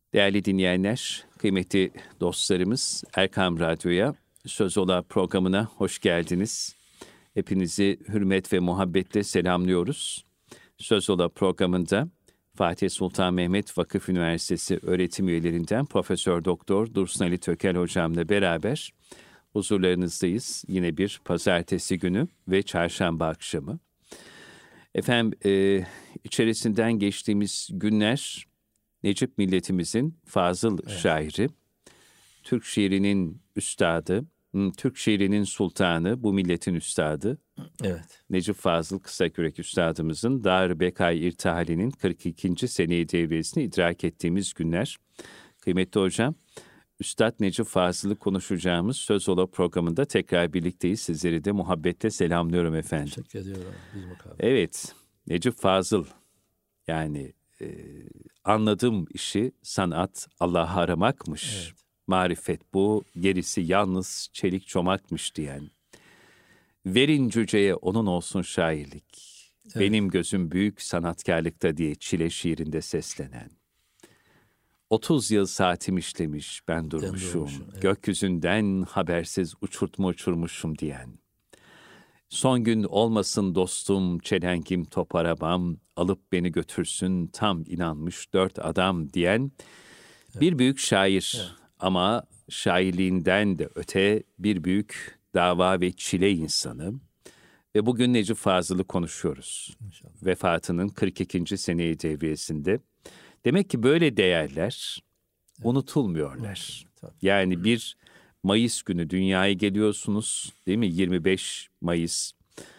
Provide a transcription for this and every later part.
Değerli dinleyenler, kıymetli dostlarımız, Erkam Radyo'ya, Söz Ola programına hoş geldiniz. Hepinizi hürmet ve muhabbetle selamlıyoruz. Söz Ola programında Fatih Sultan Mehmet Vakıf Üniversitesi öğretim üyelerinden Profesör Doktor Dursun Ali Tökel hocamla beraber huzurlarınızdayız. Yine bir pazartesi günü ve çarşamba akşamı. Efendim, içerisinden geçtiğimiz günler Necip milletimizin fazıl şairi, Türk şiirinin üstadı, Türk şiirinin sultanı, bu milletin üstadı. Evet. Necip Fazıl Kısakürek üstadımızın Dar-ı Bekay İrtihali'nin 42. seneyi devresini idrak ettiğimiz günler. Kıymetli hocam, Üstad Necip Fazıl'ı konuşacağımız Söz Ola programında tekrar birlikteyiz. Sizleri de muhabbetle selamlıyorum efendim. Teşekkür ediyorum. Evet, Necip Fazıl, yani anladığım işi sanat Allah'ı aramakmış. Evet. Marifet bu, gerisi yalnız çelik çomakmış diyen. Verin cüceye onun olsun şairlik. Evet. Benim gözüm büyük sanatkarlıkta diye Çile şiirinde seslenen. 30 yıl saatim işlemiş ben durmuşum. Evet. Gökyüzünden habersiz uçurtmuşum diyen. Son gün olmasın dostum, çelengim top arabam, alıp beni götürsün tam inanmış 4 adam diyen bir büyük şair. Ama şairliğinden de öte bir büyük dava ve çile insanı. Ve bugün Necip Fazıl'ı konuşuyoruz. İnşallah. Vefatının 42. seneyi devriyesinde. Demek ki böyle değerler unutulmuyorlar. Tabii. Yani bir Mayıs günü dünyaya geliyorsunuz, değil mi? 25 Mayıs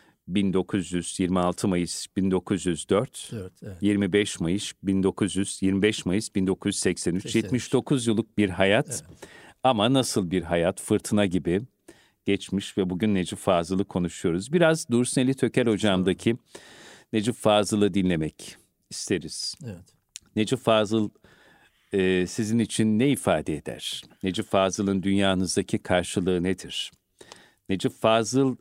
1926 Mayıs 1904, Evet. 25 Mayıs 1983, 79 yıllık bir hayat. Evet. Ama nasıl bir hayat, fırtına gibi geçmiş ve bugün Necip Fazıl'ı konuşuyoruz. Biraz Dursun Ali Tökel hocamdaki Necip Fazıl'ı dinlemek isteriz. Evet. Necip Fazıl sizin için ne ifade eder? Necip Fazıl'ın dünyanızdaki karşılığı nedir? Necip Fazıl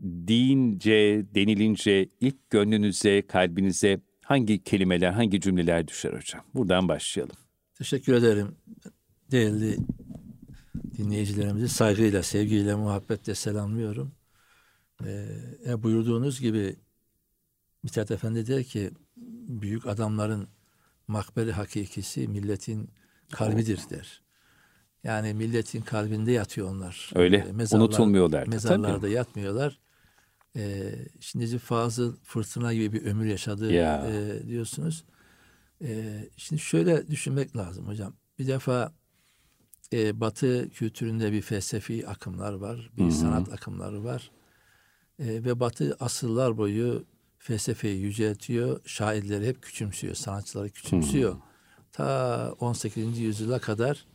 denilince ilk gönlünüze, kalbinize hangi kelimeler, hangi cümleler düşer hocam? Buradan başlayalım. Teşekkür ederim. Değerli dinleyicilerimizi saygıyla, sevgiyle, muhabbetle selamlıyorum. Buyurduğunuz gibi Mithat Efendi der ki büyük adamların makberi hakikisi milletin kalbidir der. Yani milletin kalbinde yatıyor onlar. Öyle, unutulmuyorlar. Mezarlarda Tabii. yatmıyorlar. Şimdi Necip Fazıl fırtına gibi bir ömür yaşadı diyorsunuz. Şimdi şöyle düşünmek lazım hocam. Bir defa Batı kültüründe bir felsefi akımlar var. Bir sanat akımları var. Ve Batı asırlar boyu felsefeyi yüceltiyor. Şairleri hep küçümsüyor. Sanatçıları küçümsüyor. Ta 18. yüzyıla kadar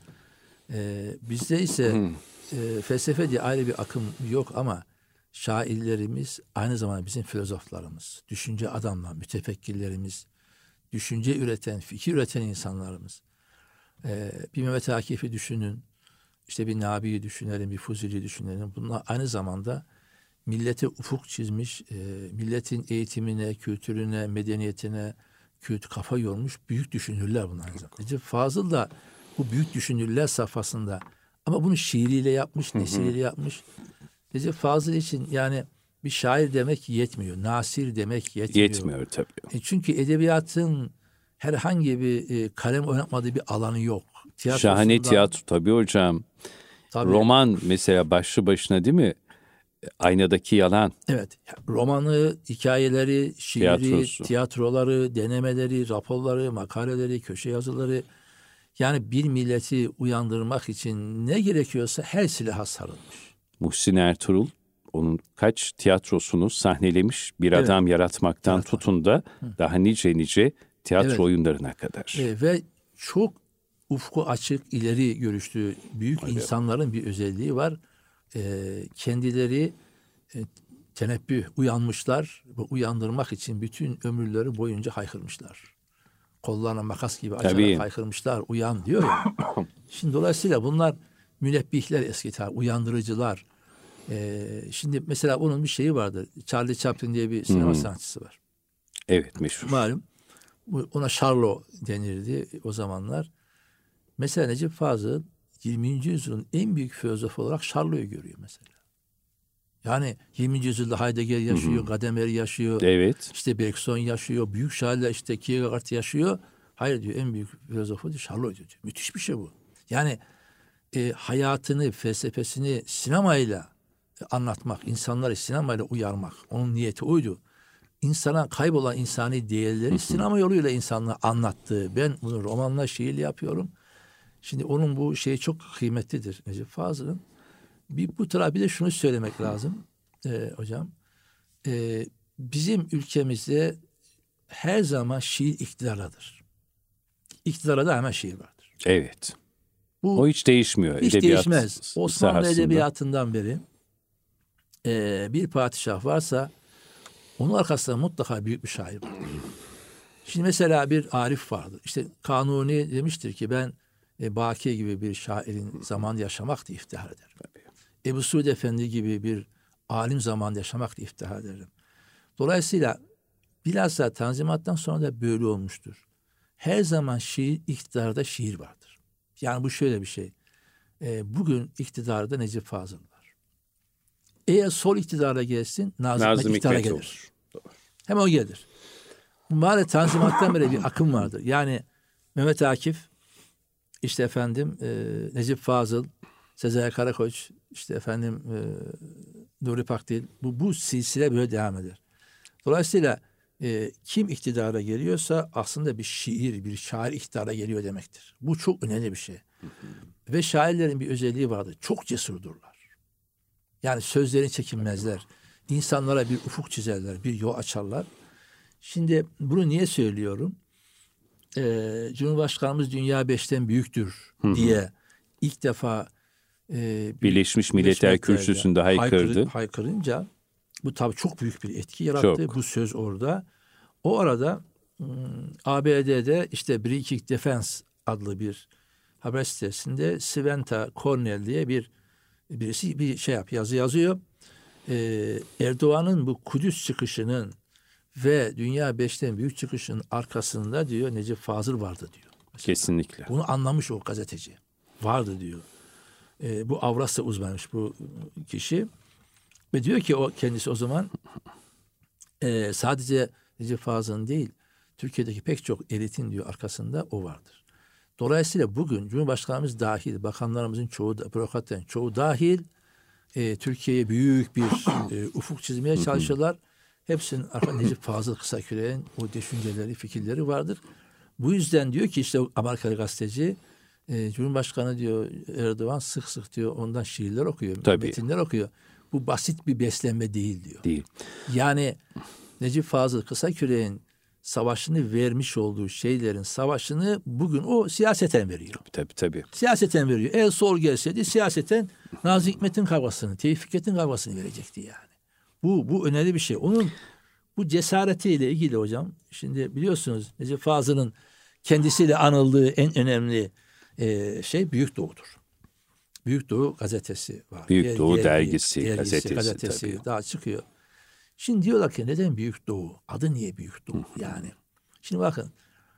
bizde ise felsefe diye ayrı bir akım yok ama şairlerimiz aynı zamanda bizim filozoflarımız, düşünce adamlar, mütefekkirlerimiz, düşünce üreten, fikir üreten insanlarımız. Bir Mehmet Akif'i düşünün, işte bir Nabi'yi düşünelim, bir Fuzuli'yi düşünelim. Bunlar aynı zamanda millete ufuk çizmiş, milletin eğitimine, kültürüne, medeniyetine kafa yormuş büyük düşünürler bunlar. Necip Fazıl da bu büyük düşünürler safhasında ama bunu şiiriyle yapmış, nesiliyle yapmış. Necip Fazıl için yani bir şair demek yetmiyor. Nasir demek yetmiyor. Yetmiyor tabii. Çünkü edebiyatın herhangi bir kalem oynatmadığı bir alanı yok. Şahane tiyatro tabii hocam. Tabii. Roman mesela başlı başına değil mi? Aynadaki Yalan. Evet. Romanı, hikayeleri, şiiri, tiyatroları, denemeleri, raporları, makaleleri, köşe yazıları. Yani bir milleti uyandırmak için ne gerekiyorsa her silaha sarılmış. Muhsin Ertuğrul onun kaç tiyatrosunu sahnelemiş, bir adam yaratmaktan tutun da daha nice tiyatro oyunlarına kadar. Ve çok ufku açık, ileri görüşlü büyük insanların bir özelliği var. Kendileri tenebbüh, uyanmışlar ve uyandırmak için bütün ömürleri boyunca haykırmışlar. Kollarına makas gibi açarak haykırmışlar, uyan diyor ya. Şimdi dolayısıyla bunlar münebbihler eski tarih, uyandırıcılar. Şimdi mesela bunun bir şeyi vardır. Charlie Chaplin diye bir sinema sanatçısı var. Evet, meşhur. Malum ona Charlo denirdi o zamanlar. Mesela Necip Fazıl 20. yüzyılın en büyük filozofu olarak Charlot'u görüyor mesela. Yani 20. yüzyılda Heidegger yaşıyor, Gadamer yaşıyor. Evet. İşte Bergson yaşıyor, büyük şairler işte Kierkegaard yaşıyor. Hayır diyor, en büyük filozofu diyor Charlot diyor. Müthiş bir şey bu. Yani hayatını, felsefesini sinemayla anlatmak, insanları sinemayla uyarmak. Onun niyeti oydu. İnsana kaybolan insani değerleri sinema yoluyla insanlara anlattığı. Ben bunu romanla, şiirle yapıyorum. Şimdi onun bu şeyi çok kıymetlidir Necip Fazıl'ın. Bu tarafa bir de şunu söylemek lazım hocam. Bizim ülkemizde her zaman şiir iktidardadır. İktidara da hemen şiir vardır. Evet. Bu o hiç değişmiyor. Hiç değişmez. Osmanlı sahasında. Edebiyatı'ndan beri bir padişah varsa onun arkasında mutlaka büyük bir şair vardır. Şimdi mesela bir Arif vardır. İşte Kanuni demiştir ki ben Baki gibi bir şairin zamanında yaşamak diye iftihar ederim. Ebu Suud Efendi gibi bir alim zamanında yaşamak diye iftihar ederim. Dolayısıyla bilhassa Tanzimat'tan sonra da böyle olmuştur. Her zaman şiir, iktidarda şiir vardır. Yani bu şöyle bir şey. Bugün iktidarda Necip Fazıl var. Eğer sol iktidara gelsin Nazım iktidara gelir. Olur. Doğru. Hemen o gelir. Maalesef Tanzimat'tan beri bir akım vardır. Yani Mehmet Akif, işte efendim Necip Fazıl, Sezai Karakoç, işte efendim Nuri Pakdil. Bu silsile böyle devam eder. Dolayısıyla kim iktidara geliyorsa aslında bir şiir, bir şair iktidara geliyor demektir. Bu çok önemli bir şey. Ve şairlerin bir özelliği vardır. Çok cesurdurlar. Yani sözlerini çekinmezler. İnsanlara bir ufuk çizerler, bir yol açarlar. Şimdi bunu niye söylüyorum? Cumhurbaşkanımız dünya 5'ten büyüktür diye ilk defa Birleşmiş Milletler Kürsüsü'nde haykırınca bu tabii çok büyük bir etki yarattı. Bu söz orada. O arada ABD'de işte Breaking Defense adlı bir haber sitesinde Sventa Cornell diye birisi bir yazı yazıyor. Erdoğan'ın bu Kudüs çıkışının ve Dünya 5'ten büyük çıkışının arkasında diyor Necip Fazıl vardı diyor. Mesela. Kesinlikle. Bunu anlamış o gazeteci. Vardı diyor. Bu Avrasya uzmanıymış bu kişi. Ve diyor ki kendisi o zaman sadece Necip Fazıl'ın değil, Türkiye'deki pek çok elitin diyor arkasında o vardır. Dolayısıyla bugün Cumhurbaşkanımız dahil, bakanlarımızın çoğu, bürokratların çoğu dahil Türkiye'ye büyük bir ufuk çizmeye çalışıyorlar. Hepsinin arkasında Necip Fazıl Kısaküre'nin o düşünceleri, fikirleri vardır. Bu yüzden diyor ki işte Amerikalı gazeteci Cumhurbaşkanı diyor Erdoğan sık sık diyor ondan şiirler okuyor, metinler okuyor. Bu basit bir beslenme değil diyor. Değil. Yani Necip Fazıl Kısaküre'nin savaşını vermiş olduğu şeylerin savaşını bugün o siyaseten veriyor. Tabii. Siyaseten veriyor. Eğer sol gelseydi siyaseten Nazım Hikmet'in kavgasını, Tevfik Fikret'in kavgasını verecekti yani. Bu önemli bir şey. Onun bu cesaretiyle ilgili hocam. Şimdi biliyorsunuz Necip Fazıl'ın kendisiyle anıldığı en önemli şey Büyük Doğu'dur. Büyük Doğu gazetesi var. Büyük Doğu dergisi gazetesi daha çıkıyor. Şimdi diyorlar ki neden Büyük Doğu? Adı niye Büyük Doğu? Yani şimdi bakın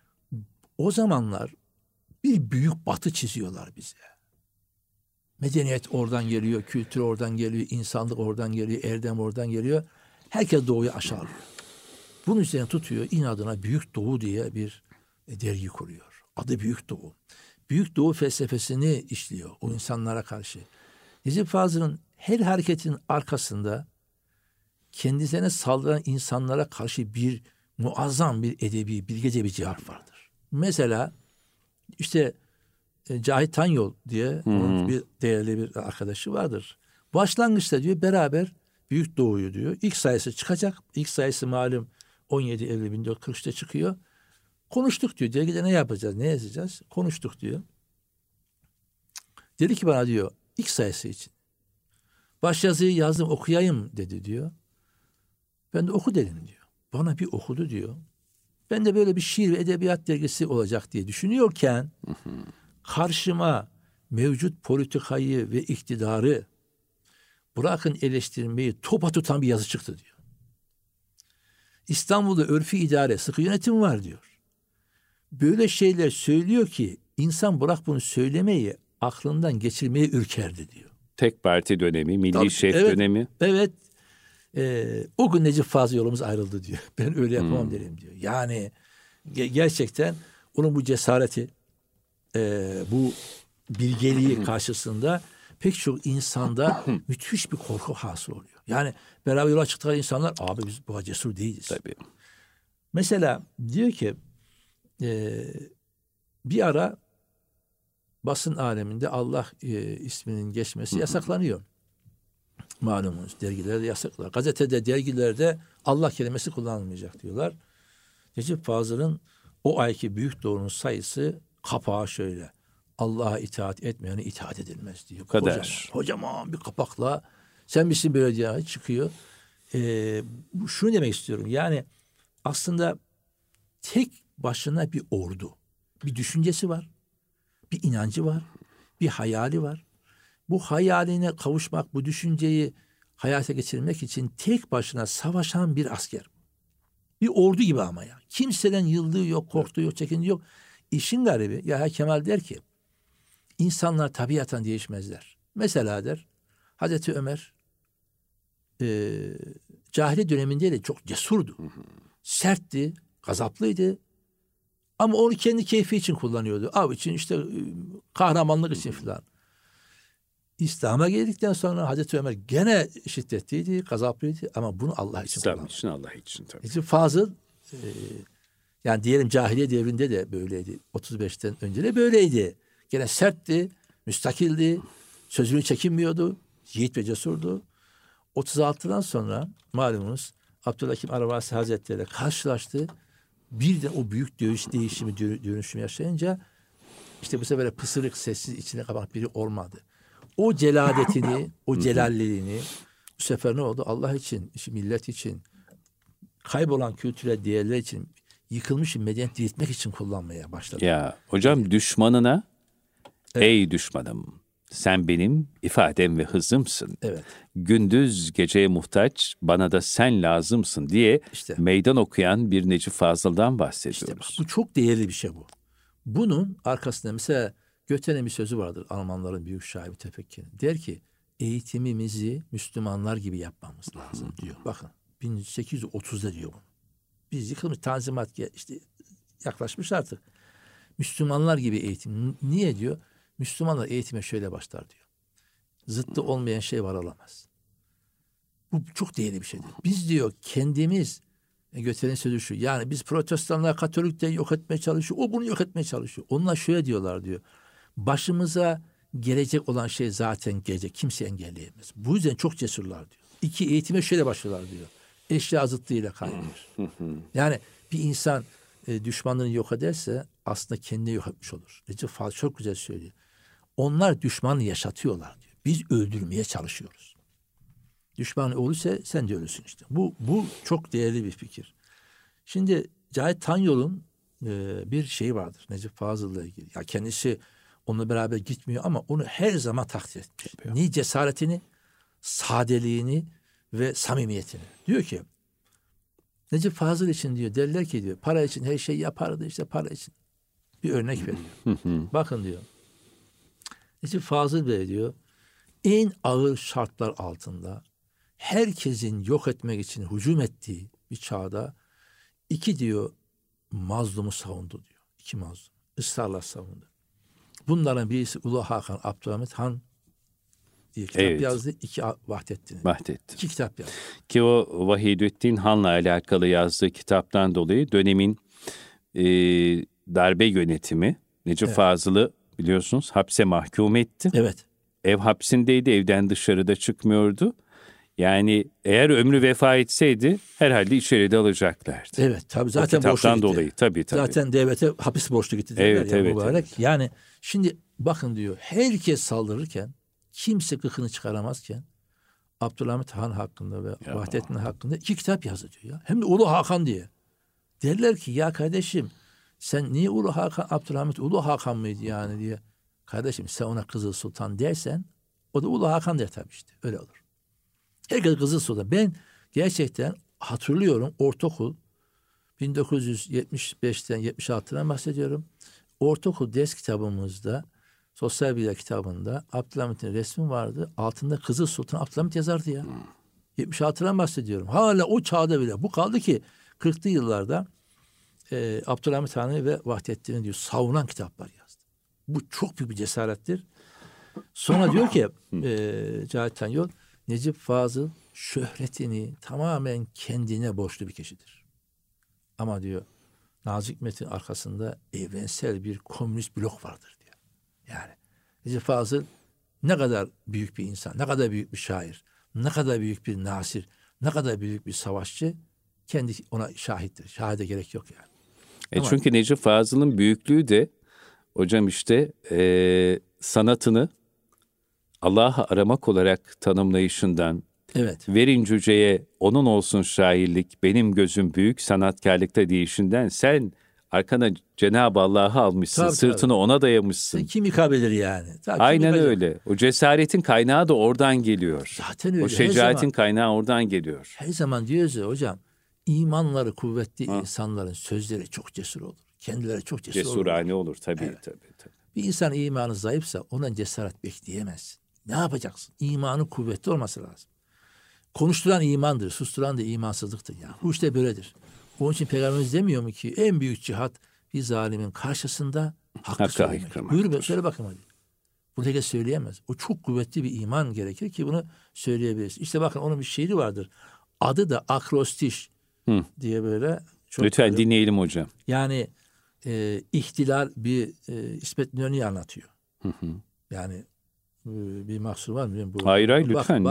o zamanlar bir büyük batı çiziyorlar bize. Medeniyet oradan geliyor, kültür oradan geliyor, insanlık oradan geliyor, erdem oradan geliyor. Herkes Doğu'yu aşağılıyor. Bunun üzerine tutuyor, inadına Büyük Doğu diye bir dergi kuruyor. Adı Büyük Doğu. Büyük Doğu felsefesini işliyor o insanlara karşı. Necip Fazıl'ın her hareketinin arkasında kendisine saldıran insanlara karşı bir muazzam bir edebi, bilgece bir cevap vardır. Mesela işte Cahit Tanyol diye onun bir değerli bir arkadaşı vardır. Başlangıçta diyor beraber Büyük Doğu'yu diyor. İlk sayısı çıkacak. İlk sayısı malum 17 Eylül 1943'te çıkıyor. Konuştuk diyor. Dergide ne yapacağız? Ne yazacağız? Konuştuk diyor. Dedi ki bana diyor ilk sayısı için. Başyazıyı yazdım okuyayım dedi diyor. Ben de oku dedim diyor. Bana bir okudu diyor. Ben de böyle bir şiir ve edebiyat dergisi olacak diye düşünüyorken karşıma mevcut politikayı ve iktidarı bırakın eleştirmeyi topa tutan bir yazı çıktı diyor. İstanbul'da örfi idare, sıkı yönetim var diyor. Böyle şeyler söylüyor ki İnsan bırak bunu söylemeyi, aklından geçirmeye ürkerdi diyor. Tek parti dönemi, milli şef dönemi. Evet. O gün Necip Fazıl yolumuz ayrıldı diyor. Ben öyle yapamam derim diyor. Yani gerçekten onun bu cesareti, bu bilgeliği karşısında pek çok insanda müthiş bir korku hasıl oluyor. Yani beraber yola çıktıkları insanlar, abi biz bu kadar cesur değiliz. Tabii. Mesela diyor ki bir ara basın aleminde Allah isminin geçmesi yasaklanıyor. Malumunuz dergilerde yasaklar. Gazetede, dergilerde Allah kelimesi kullanılmayacak diyorlar. Necip Fazıl'ın o ayki büyük doğrunun sayısı kapağı şöyle. Allah'a itaat etmeyene itaat edilmez diyor. Kadar. Kocaman bir kapakla sen misin böyle diye çıkıyor. Şunu demek istiyorum. Yani aslında tek başına bir ordu. Bir düşüncesi var. Bir inancı var. Bir hayali var. Bu hayaline kavuşmak, bu düşünceyi hayata geçirmek için tek başına savaşan bir asker. Bir ordu gibi ama ya. Kimseden yıldığı yok, korktuğu yok, çekindiği yok. İşin garibi Yahya Kemal der ki insanlar tabiatan değişmezler. Mesela der Hazreti Ömer cahiliye döneminde de çok cesurdu. Sertti, gazaplıydı. Ama onu kendi keyfi için kullanıyordu. Av için işte kahramanlık için filan. İslam'a geldikten sonra Hazreti Ömer gene şiddetliydi, gazaplıydı ama bunu Allah için kullandı. İslam için, Allah için tabii. Necip Fazıl yani diyelim cahiliye devrinde de böyleydi. 35'ten önce de böyleydi. Gene sertti, müstakildi, sözünü çekinmiyordu, yiğit ve cesurdu. 36'dan sonra malumunuz Abdülhakim Arvasi Hazretleri karşılaştı. Birden o büyük değişimi, dönüşümü yaşayınca işte bu sefer pısırık, sessiz, içine kapak biri olmadı. O celadetini, o celalliliğini bu sefer ne oldu? Allah için, millet için, kaybolan kültürel değerler için, yıkılmış medeniyet diriltmek için kullanmaya başladı. Ya hocam düşmanına ey düşmanım sen benim ifadem ve hızımsın. Evet. Gündüz geceye muhtaç bana da sen lazımsın diye meydan okuyan bir Necip Fazıl'dan bahsediyoruz. İşte bu çok değerli bir şey bu. Bunun arkasında mesela Göte'nin bir sözü vardır. Almanların büyük şairi tefekkürü. Der ki eğitimimizi Müslümanlar gibi yapmamız lazım diyor. Bakın 1830'da diyor bunu. Biz yıkılmış tanzimat işte yaklaşmış artık. Müslümanlar gibi eğitim. Niye diyor? Müslümanlar eğitime şöyle başlar diyor. Zıttı olmayan şey var olamaz. Bu çok değerli bir şeydir. Biz diyor kendimiz Göte'nin sözü şu. Yani biz protestanlar Katolik de yok etmeye çalışıyor. O bunu yok etmeye çalışıyor. Onlar şöyle diyorlar diyor. Başımıza gelecek olan şey zaten gelecek. Kimse engelleyemez. Bu yüzden çok cesurlar diyor. İki, eğitime şöyle başlıyorlar diyor. Eşya zıttıyla kaynıyor. Yani bir insan düşmanlığını yok ederse aslında kendini yok etmiş olur. Necip Fazıl çok güzel söylüyor. Onlar düşmanı yaşatıyorlar diyor. Biz öldürmeye çalışıyoruz. Düşman olursa sen de ölürsün işte. Bu çok değerli bir fikir. Şimdi Cahit Tanyol'un bir şeyi vardır Necip Fazıl'la ilgili. Ya kendisi onunla beraber gitmiyor ama onu her zaman takdir etmiş. Ni cesaretini, sadeliğini ve samimiyetini. Diyor ki Necip Fazıl için diyor derler ki diyor para için her şeyi yapardı işte para için. Bir örnek veriyor. Bakın diyor. Necip Fazıl Bey diyor en ağır şartlar altında herkesin yok etmek için hücum ettiği bir çağda iki diyor mazlumu savundu diyor. İki mazlum. Israrla savundu. Bunların birisi Ulu Hakan Abdülhamit Han diye kitap yazdı. İki Vahdettin. İki kitap yazdı. Ki o Vahidettin Han'la alakalı yazdığı kitaptan dolayı dönemin darbe yönetimi Necip Fazıl'ı biliyorsunuz hapse mahkum etti. Evet. Ev hapsindeydi. Evden dışarıda çıkmıyordu. Yani eğer ömrü vefa etseydi herhalde içeride alacaklardı. Evet tabii zaten borçlu gitti. Dolayı, tabii. Zaten devlete hapis borçlu gitti. Evet. Yani şimdi bakın diyor herkes saldırırken kimse gıkını çıkaramazken Abdülhamit Han hakkında ve Vahdettin hakkında iki kitap yazdı diyor ya. Hem de Ulu Hakan diye. Derler ki ya kardeşim sen niye Ulu Hakan Abdülhamit Ulu Hakan mıydı yani diye. Kardeşim sen ona Kızıl Sultan dersen o da Ulu Hakan der tabii işte. Öyle olur. Herkes Kızıl Sultan. Ben gerçekten hatırlıyorum ortaokul 1975'ten 76'dan bahsediyorum. ortaokul ders kitabımızda, sosyal bilgiler kitabında Abdülhamit'in resmi vardı. Altında Kızıl Sultan Abdülhamit yazardı ya. 76'dan bahsediyorum. Hala o çağda bile. Bu kaldı ki 40'lı yıllarda Abdülhamit Han'ı ve Vahdettin'i diyor savunan kitaplar yazdı. Bu çok büyük bir cesarettir. Sonra diyor ki Cahit Tanyol, Necip Fazıl şöhretini tamamen kendine borçlu bir kişidir. Ama diyor Nazım Hikmet'in arkasında evrensel bir komünist blok vardır diyor. Yani Necip Fazıl ne kadar büyük bir insan, ne kadar büyük bir şair, ne kadar büyük bir nasir, ne kadar büyük bir savaşçı, kendi ona şahittir. Şahide gerek yok yani. Ama, çünkü Necip Fazıl'ın büyüklüğü de hocam işte sanatını Allah'ı aramak olarak tanımlayışından, evet. Verin cüceye onun olsun şairlik, benim gözüm büyük sanatkarlıkta deyişinden sen arkana Cenab-ı Allah'ı almışsın, tabii, sırtını tabii. ona dayamışsın. Sen kim yıkabilir yani? Tabii, aynen öyle. O cesaretin kaynağı da oradan geliyor. Zaten öyle. O şecaatin kaynağı oradan geliyor. Her zaman diyoruz ya hocam, imanları kuvvetli insanların sözleri çok cesur olur. Kendileri çok cesur olur. Cesurane olur tabii, evet. tabii. Bir insan imanı zayıfsa ondan cesaret bekleyemezsin. Ne yapacaksın? İmanı kuvvetli olması lazım. Konuşturan imandır, susturan da imansızlıktır. Yani. Bu işte böyledir. Onun için Peygamberimiz demiyor mu ki en büyük cihat bir zalimin karşısında hakkı söylemek. Buyur söyle bakayım hadi. Bunu herkes söyleyemez. O çok kuvvetli bir iman gerekir ki bunu söyleyebilirsin. İşte bakın onun bir şiiri vardır. Adı da Akrostiş diye böyle. Çok lütfen böyle, dinleyelim hocam. Yani ihtilal bir İsmet İnönü'yü anlatıyor. Yani bir mahsur var mı? Hayır lütfen.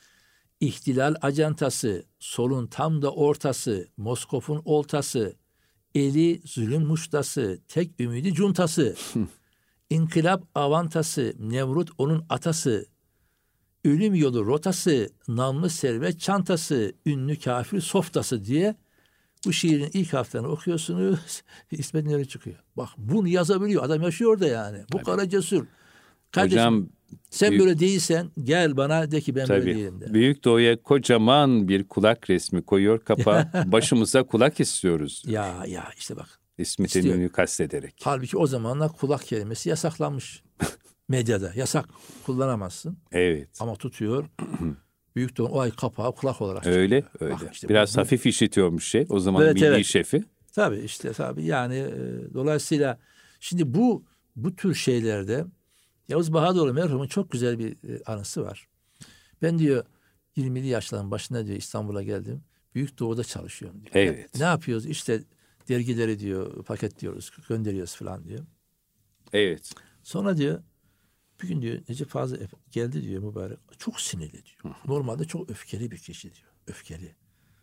İhtilal acantası, solun tam da ortası, Moskof'un oltası, eli zulüm muştası, tek ümidi cuntası, İnkılap avantası, Nevrut onun atası, ölüm yolu rotası, namlı servet çantası, ünlü kafir softası diye bu şiirin ilk harflerini okuyorsunuz. İsmet İnönü çıkıyor. Bak bunu yazabiliyor. Adam yaşıyor orada yani. Bu kadar cesur. Kardeşim, hocam, sen böyle değilsen gel bana de ki ben böyle değilim de. Büyük Doğu'ya kocaman bir kulak resmi koyuyor kapağı. Başımıza kulak istiyoruz. Ya işte bak. İsmet İnönü'yü kastederek. Halbuki o zamanlar kulak kelimesi yasaklanmış. Medyada yasak, kullanamazsın. Evet. Ama tutuyor. Büyük Doğu o ay kapağı kulak olarak öyle, çıkıyor. öyle. Işte biraz hafif işitiyormuş şey. O zaman evet, milli şefi. Tabii yani dolayısıyla şimdi bu tür şeylerde Yavuz Bahadıroğlu merhumun çok güzel bir anısı var. Ben diyor 20'li yaşların başında diyor İstanbul'a geldim. Büyük Doğu'da çalışıyorum diyor. Evet. Ne yapıyoruz? İşte dergileri diyor paketliyoruz, gönderiyoruz falan diyor. Evet. Sonra diyor bir gün diyor Necip Fazıl geldi diyor mübarek. Çok sinirli diyor. Normalde çok öfkeli bir kişi diyor. Öfkeli.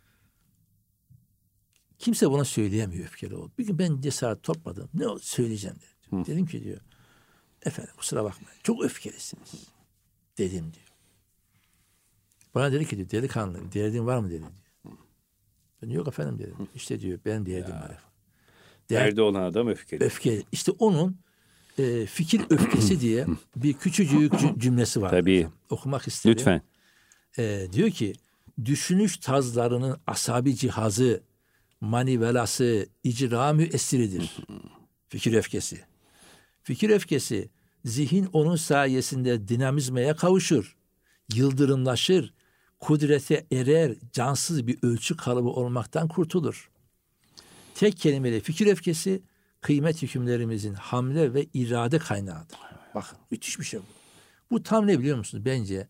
Kimse buna söyleyemiyor öfkeli ol. Bir gün ben cesaret topladım. Ne söyleyeceğim dedim. Dedim ki diyor efendim kusura bakmayın. Çok öfkelisiniz. Dedim diyor. Bana dedi ki diyor delikanlı derdin var mı dedi diyor. Ben yok efendim dedim. İşte diyor benim derdim var efendim. Derdi olan adam öfkeli. Öfkeli. İşte onun fikir öfkesi diye bir küçücük cümlesi var. Tabii. Okumak istedim. Lütfen. Diyor ki düşünüş tazlarının asabi cihazı, manivelası, icra esiridir. Fikir öfkesi. Fikir öfkesi, zihin onun sayesinde dinamizmaya kavuşur, yıldırımlaşır, kudrete erer, cansız bir ölçü kalıbı olmaktan kurtulur. Tek kelimeyle fikir öfkesi, kıymet hükümlerimizin hamle ve irade kaynağıdır. Bakın müthiş bir şey bu. Bu tam ne biliyor musunuz? Bence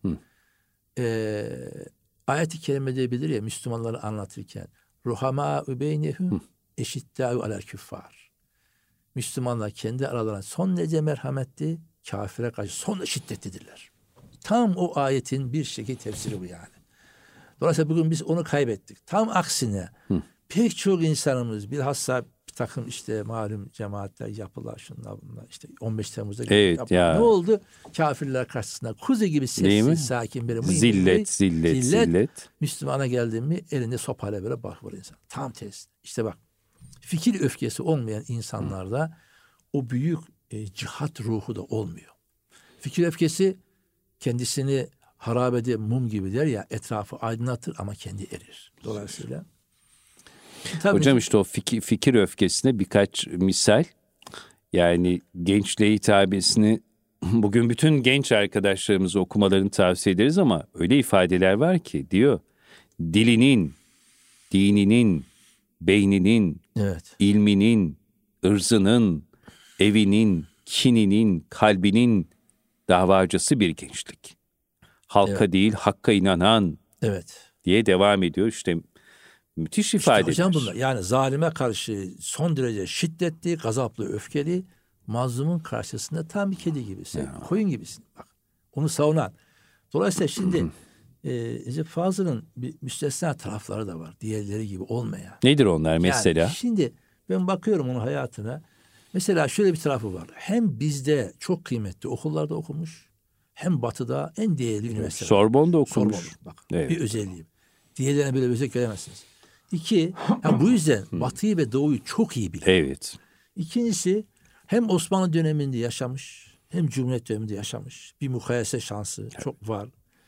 ayet-i kerimede bilir ya Müslümanları anlatırken ruhamâ beynehum eşittâ'u alel küffâr. Müslümanlar kendi aralarında son derece merhametli, kafire karşı son şiddetlidirler. Tam o ayetin bir şekilde tefsiri bu yani. Dolayısıyla bugün biz onu kaybettik. Tam aksine pek çok insanımız bilhassa bir takım işte malum cemaatler yapılar şunlar bunlar işte 15 Temmuz'da evet, ya. Ne oldu? Kafirler karşısında kuzu gibi sessiz sakin böyle zillet. Müslümana geldi mi elinde sopayla böyle bakıyor insan. Tam test. İşte bak fikir öfkesi olmayan insanlarda o büyük cihat ruhu da olmuyor. Fikir öfkesi kendisini harabede mum gibi der ya etrafı aydınlatır ama kendi erir. Dolayısıyla hocam işte o fikir öfkesine birkaç misal. Yani gençliğe hitabesini bugün bütün genç arkadaşlarımıza okumalarını tavsiye ederiz ama öyle ifadeler var ki diyor, dilinin, dininin, beyninin, evet, ilminin, ırzının, evinin, kininin, kalbinin davacısı bir gençlik. Halka değil, hakka inanan evet diye devam ediyor. İşte müthiş ifadeler. İşte hocam bunlar yani zalime karşı son derece şiddetli, gazaplı, öfkeli, mazlumun karşısında tam bir kedi gibisin, koyun gibisin. Bak, onu savunan. Dolayısıyla şimdi Recep Fazıl'ın bir müstesna tarafları da var. Diğerleri gibi olmayan. Nedir onlar mesela? Yani şimdi ben bakıyorum onun hayatına. Mesela şöyle bir tarafı var. Hem bizde çok kıymetli okullarda okumuş, hem Batı'da en değerli üniversiteler. Sorbonne'da okumuş. Sorbonne, bak, Evet. bir özelliği. Diğerlerine böyle bir özellik göremezsiniz. İki, yani bu yüzden Batı'yı ve Doğu'yu çok iyi bilir. Evet. İkincisi, hem Osmanlı döneminde yaşamış, hem Cumhuriyet döneminde yaşamış. Bir mukayese şansı çok var.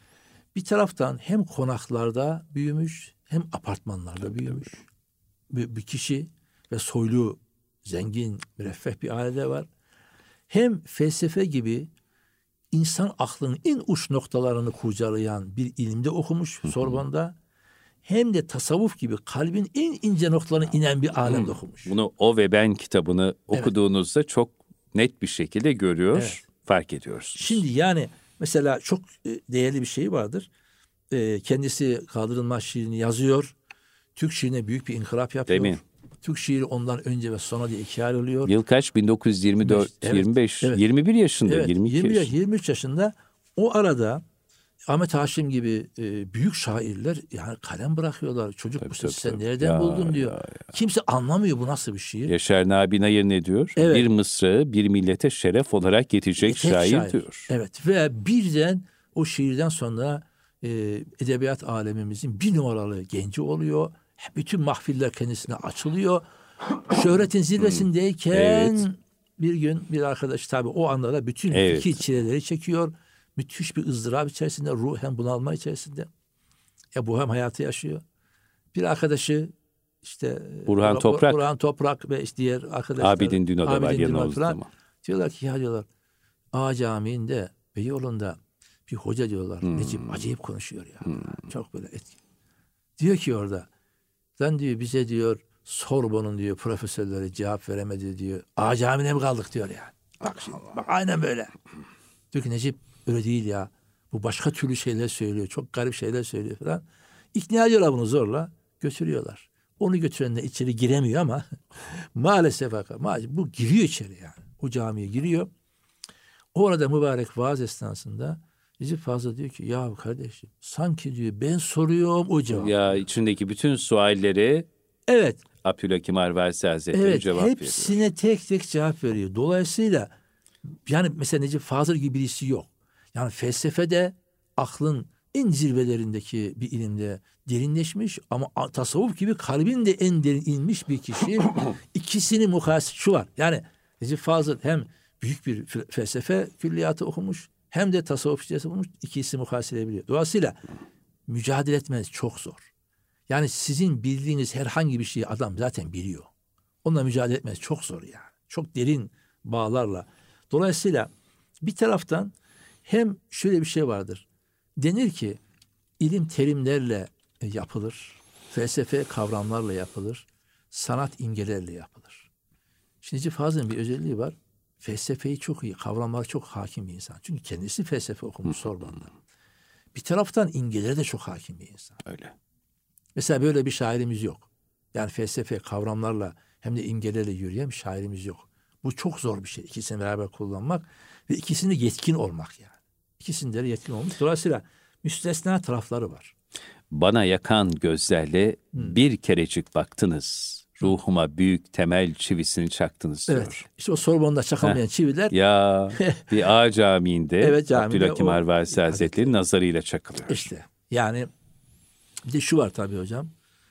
Bir taraftan hem konaklarda büyümüş, hem apartmanlarda büyümüş. Bir kişi ve soylu, zengin, müreffeh bir ailede var. Hem felsefe gibi insan aklının en uç noktalarını kurcalayan bir ilimde okumuş Sorbonne'da, hem de tasavvuf gibi kalbin en ince noktalarına inen bir alemde okumuş. Bunu O ve Ben kitabını okuduğunuzda çok net bir şekilde görüyor, fark ediyoruz. Şimdi yani mesela çok değerli bir şey vardır. Kendisi Kaldırılmaz şiirini yazıyor. Türk şiirine büyük bir inkılap yapıyor. Değil mi? Türk şiiri ondan önce ve sonra diye ikiye ayrılıyor. Yıl kaç? 1924, Evet, 25, evet. 21 yaşında, Evet, 22 yaşında. 23 yaşında. O arada Ahmet Haşim gibi büyük şairler yani kalem bırakıyorlar. Çocuk bu sesi sen nereden buldun diyor. Kimse anlamıyor bu nasıl bir şiir. Yaşar Nabi Nayır ne diyor? Evet. Bir mısrağı bir millete şeref olarak yetecek şair diyor. Evet ve birden o şiirden sonra edebiyat alemimizin bir numaralı genci oluyor. Bütün mahfiller kendisine açılıyor. Şöhretin zirvesindeyken bir gün bir arkadaş tabii o anda da bütün fikir çileleri çekiyor. Müthiş bir ızdırap içerisinde, ruhen bunalma içerisinde. Bu hem hayatı yaşıyor. Bir arkadaşı işte Burhan Toprak ve işte diğer arkadaşlar. Abidin Dino da var yanımızda. Diyorlar ki ya diyorlar Ağa Camii'nde Beyoğlu'nda bir hoca diyorlar. Necip acayip konuşuyor ya. Çok böyle etki. Diyor ki orada lan diyor bize diyor Sorbonne'un diyor profesörleri cevap veremedi diyor. Ağa Camii'ne mi kaldık diyor yani. Bak şimdi bak aynen böyle. Diyor ki Necip öyle değil ya. Bu başka türlü şeyler söylüyor. Çok garip şeyler söylüyor falan. İkna ediyorlar bunu zorla. Götürüyorlar. Onu götürenler içeri giremiyor ama maalesef bu giriyor içeri yani. O camiye giriyor. Orada mübarek vaaz esnasında Necip Fazıl diyor ki ya kardeşim sanki diyor ben soruyorum o cevap. Ya içindeki bütün sualleri Abdülhakim Arvasi Hazretleri cevap veriyor. Hepsine tek tek cevap veriyor. Dolayısıyla yani mesela Necip Fazıl gibi birisi yok. Yani felsefede aklın en zirvelerindeki bir ilimde derinleşmiş ama tasavvuf gibi kalbin de en derin inmiş bir kişi. İkisini mukayese şu var. Yani Necip Fazıl hem büyük bir felsefe külliyatı okumuş hem de tasavvuf içerisinde okumuş. İkisi mukayese edebiliyor. Dolayısıyla mücadele etmeniz çok zor. Yani sizin bildiğiniz herhangi bir şeyi adam zaten biliyor. Onunla mücadele etmeniz çok zor yani. Çok derin bağlarla. Dolayısıyla bir taraftan hem şöyle bir şey vardır. Denir ki ilim terimlerle yapılır. Felsefe kavramlarla yapılır. Sanat imgelerle yapılır. Şimdi Necip Fazıl'ın bir özelliği var. Felsefeyi çok iyi, kavramlara çok hakim bir insan. Çünkü kendisi felsefe okumuş Sorbonne'da. Bir taraftan imgelere de çok hakim bir insan. Öyle. Mesela böyle bir şairimiz yok. Yani felsefe kavramlarla hem de imgelerle yürüyen bir şairimiz yok. Bu çok zor bir şey. İkisini beraber kullanmak ve ikisinde yetkin olmak yani. İkisinde de yetkin olmuş. Dolayısıyla müstesna tarafları var. Bana yakan gözlerle bir kerecik baktınız. Ruhuma büyük temel çivisini çaktınız diyor. Evet. İşte o Sorbonne'da çakılmayan çiviler. Ya bir Ağa Camii'nde Abdülhakim Arvasi Hazretleri nazarıyla çakılıyor. İşte yani bir de şu var tabii hocam.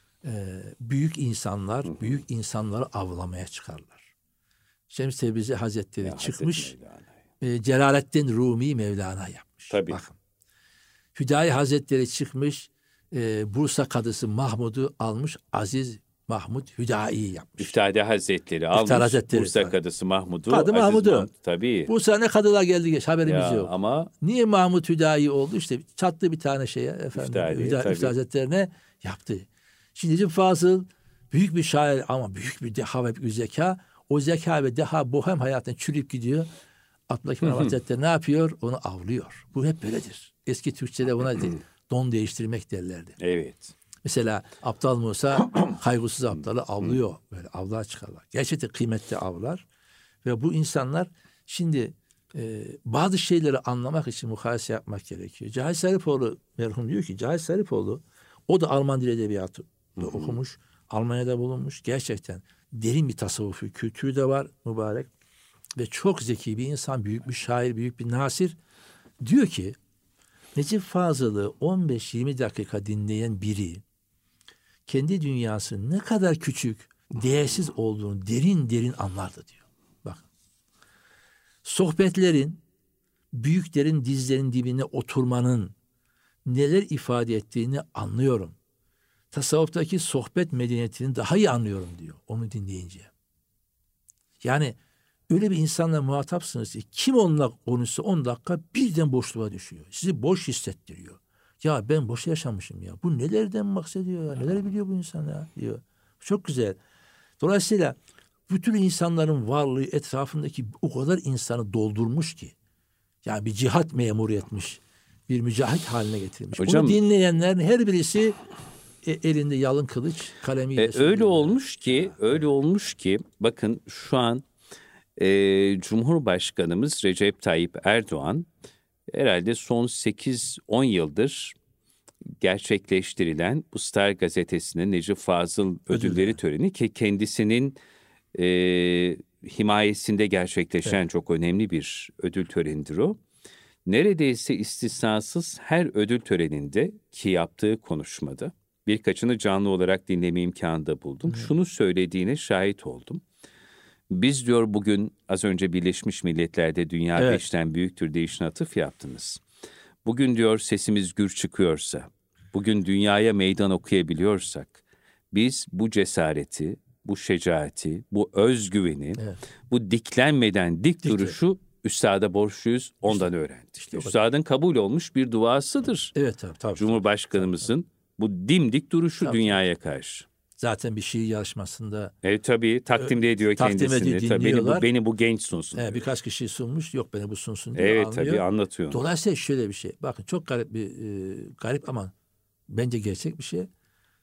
Büyük insanlar büyük insanları avlamaya çıkarlar. Şems Tebrizi Hazretleri çıkmış. Celaleddin Rumi Mevlana yapmış. Tabii. Bakın. Hüdayi Hazretleri çıkmış. Bursa Kadısı Mahmud'u almış. Aziz Mahmud Hüdayi yapmış. Üftade Hazretleri almış. Hazretleri, Bursa Kadısı Mahmud'u. Kadı Mahmud'u. Tabii. Bursa'ya ne kadılar geldi geç haberimiz yok. Ama niye Mahmud Hüdayi oldu? İşte çattı bir tane şeye efendim. Üftade Hazretlerine yaptı. Şimdi Necip Fazıl büyük bir şair ama büyük bir deha ve bir zeka. O zeka ve deha bohem hayatına çürüyüp gidiyor. Abdülhakim Hazretleri ne yapıyor? Onu avlıyor. Bu hep böyledir. Eski Türkçe'de buna don değiştirmek derlerdi. Evet. Mesela Aptal Musa kaygısız aptalı avlıyor. Böyle avlığa çıkarlar. Gerçekten kıymetli avlar. Ve bu insanlar şimdi bazı şeyleri anlamak için mukayese yapmak gerekiyor. Cahit Zarifoğlu merhum diyor ki Cahit Zarifoğlu o da Alman dil edebiyatı okumuş. Almanya'da bulunmuş. Gerçekten derin bir tasavvufi kültürü de var mübarek. Ve çok zeki bir insan, büyük bir şair, büyük bir nasir. Diyor ki Necip Fazıl'ı 15-20 dakika dinleyen biri kendi dünyasının ne kadar küçük, değersiz olduğunu derin derin anlardı diyor. Bak. Sohbetlerin, büyüklerin dizlerinin dibine oturmanın neler ifade ettiğini anlıyorum. Tasavvuftaki sohbet medeniyetini daha iyi anlıyorum diyor onu dinleyince. Yani öyle bir insanla muhatapsınız ki kim onunla konuşsa 10 dakika birden boşluğa düşüyor. Sizi boş hissettiriyor. Ya ben boş yaşamışım ya. Bu nelerden bahsediyor ya? Neler biliyor bu insan ya diyor. Çok güzel. Dolayısıyla bütün insanların varlığı etrafındaki o kadar insanı doldurmuş ki. Yani bir cihat memuru etmiş. Bir mücahit haline getirmiş. Hocam, bunu dinleyenlerin her birisi elinde yalın kılıç kalemiyle. Öyle olmuş ki bakın şu an Cumhurbaşkanımız Recep Tayyip Erdoğan herhalde son 8-10 yıldır gerçekleştirilen bu Star Gazetesi'nin Necip Fazıl ödülleri töreni ki kendisinin himayesinde gerçekleşen çok önemli bir ödül törenidir o. Neredeyse istisnasız her ödül töreninde ki yaptığı konuşmada birkaçını canlı olarak dinleme imkanı da buldum. Şunu söylediğine şahit oldum. Biz diyor bugün az önce Birleşmiş Milletler'de dünya beşten büyüktür deyişine atıf yaptınız. Bugün diyor sesimiz gür çıkıyorsa, bugün dünyaya meydan okuyabiliyorsak, biz bu cesareti, bu şecaati, bu özgüveni, bu diklenmeden dik duruşu Üstad'a borçluyuz, ondan öğrendik. İşte Üstad'ın kabul olmuş bir duasıdır. Evet tabii. Cumhurbaşkanımızın bu dimdik duruşu dünyaya karşı. Zaten bir şiir yarışmasında tabii takdimde ediyor kendisini. Tabii beni bu genç sunsun. Birkaç kişi sunmuş. Yok beni bu sunsun diye anlıyor. Tabii anlatıyor. Dolayısıyla şöyle bir şey. Bakın çok garip ama bence gerçek bir şey.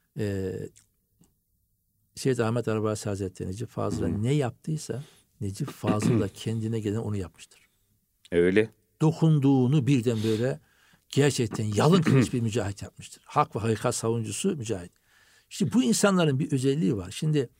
Seyyid Ahmet Arabasi Hazretleri Necip Fazıl'a ne yaptıysa Necip Fazıl da kendine gelen onu yapmıştır. Öyle. Dokunduğunu birden böyle gerçekten yalın kılıç bir mücahit yapmıştır. Hak ve hakikat savunucusu mücahit. İşte bu insanların bir özelliği var. Şimdi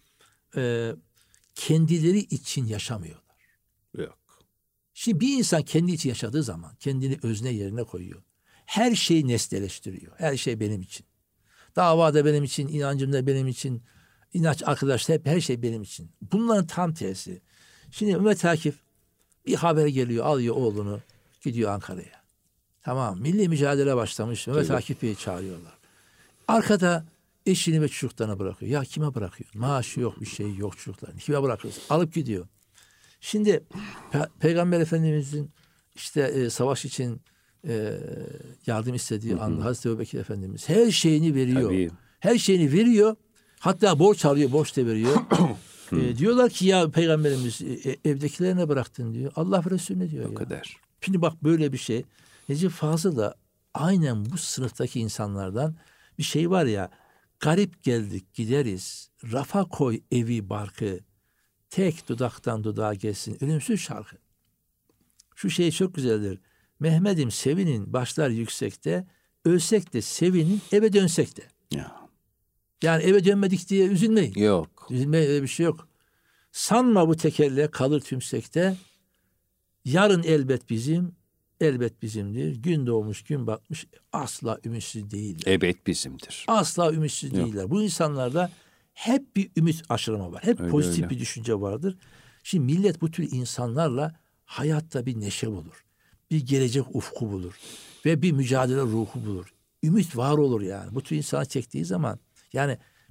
kendileri için yaşamıyorlar. Yok. Şimdi bir insan kendi için yaşadığı zaman kendini özne yerine koyuyor. Her şeyi nesneleştiriyor. Her şey benim için. Davada benim için, inancımda benim için, inanç arkadaşlar hep her şey benim için. Bunların tam tersi. Şimdi Mehmet Akif bir haber geliyor, alıyor oğlunu, gidiyor Ankara'ya. Tamam, milli mücadele başlamış. Mehmet Akif Bey'i çağırıyorlar. Arkada eşini ve çocuklarını bırakıyor. Ya kime bırakıyor? Maaşı yok, bir şey yok çocukların. Kime bırakıyorsun? Alıp gidiyor. Şimdi Peygamber Efendimizin işte savaş için yardım istediği anda Hazreti Ebubekir Efendimiz her şeyini veriyor. Tabii. Her şeyini veriyor. Hatta borç alıyor, borç da veriyor. Diyorlar ki ya Peygamberimiz evdekilerine bıraktın diyor. Allah ve Resulüne diyor. O kadar. Şimdi bak böyle bir şey. Necip Fazıl da aynen bu sınıftaki insanlardan bir şey var ya. Garip geldik gideriz. Rafa koy evi barkı. Tek dudaktan dudağa gelsin ölümsüz şarkı. Şu şey çok güzeldir. Mehmet'im sevinin başlar yüksekte. Ölsek de sevinin eve dönsek de. Ya. Yani eve dönmedik diye üzülmeyin. Yok. Üzülmeye öyle bir şey yok. Sanma bu tekerle kalır tümsekte. Yarın elbet bizim, elbet bizimdir. Gün doğmuş, gün batmış asla ümitsiz değiller. Elbet bizimdir. Asla ümitsiz değiller. Bu insanlarda hep bir ümit aşılama var. Hep pozitif bir düşünce vardır. Şimdi millet bu tür insanlarla hayatta bir neşe bulur. Bir gelecek ufku bulur. Ve bir mücadele ruhu bulur. Ümit var olur yani. Bu tür insanı çektiği zaman yani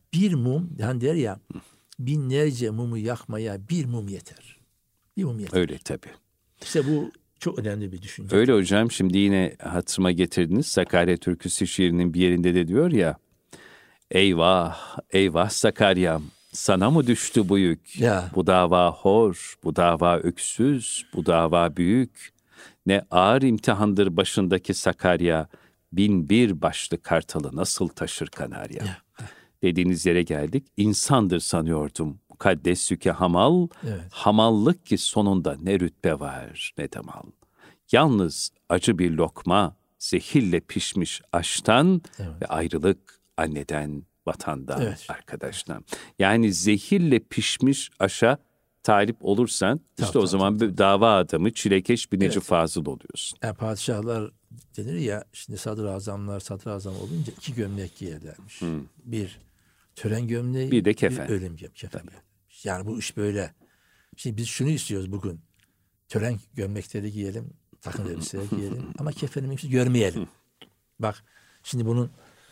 bir mum, yani der ya, binlerce mumu yakmaya bir mum yeter. Bir mum yeter. Öyle tabii. İşte bu çok önemli bir düşünce. Öyle hocam, şimdi yine hatırıma getirdiniz. Sakarya Türküsü şiirinin bir yerinde de diyor ya, eyvah, eyvah Sakarya'm, sana mı düştü bu yük? Ya. Bu dava hor, bu dava öksüz, bu dava büyük. Ne ağır imtihandır başındaki Sakarya, 1001 başlı kartalı nasıl taşır Kanarya? Ya. Dediğiniz yere geldik. İnsandır sanıyordum mukaddes yüke hamal, Evet. hamallık ki sonunda ne rütbe var ne de mal. Yalnız acı bir lokma, zehirle pişmiş aştan Evet. ve ayrılık anneden, vatandan, Evet. arkadaştan. Yani zehirle pişmiş aşa talip olursan, işte o zaman bir dava adamı, çilekeş bir Necip Fazıl oluyorsun. Yani padişahlar denir ya, şimdi sadrazamlar sadrazam olunca 2 gömlek giyerlermiş. Bir tören gömleği, bir de kefen. Bir ölüm kefeni. Yani bu iş böyle. Şimdi biz şunu istiyoruz bugün. Tören gömlekleri giyelim, takım elbiseler giyelim ama kefenimizi görmeyelim. Bak şimdi bunun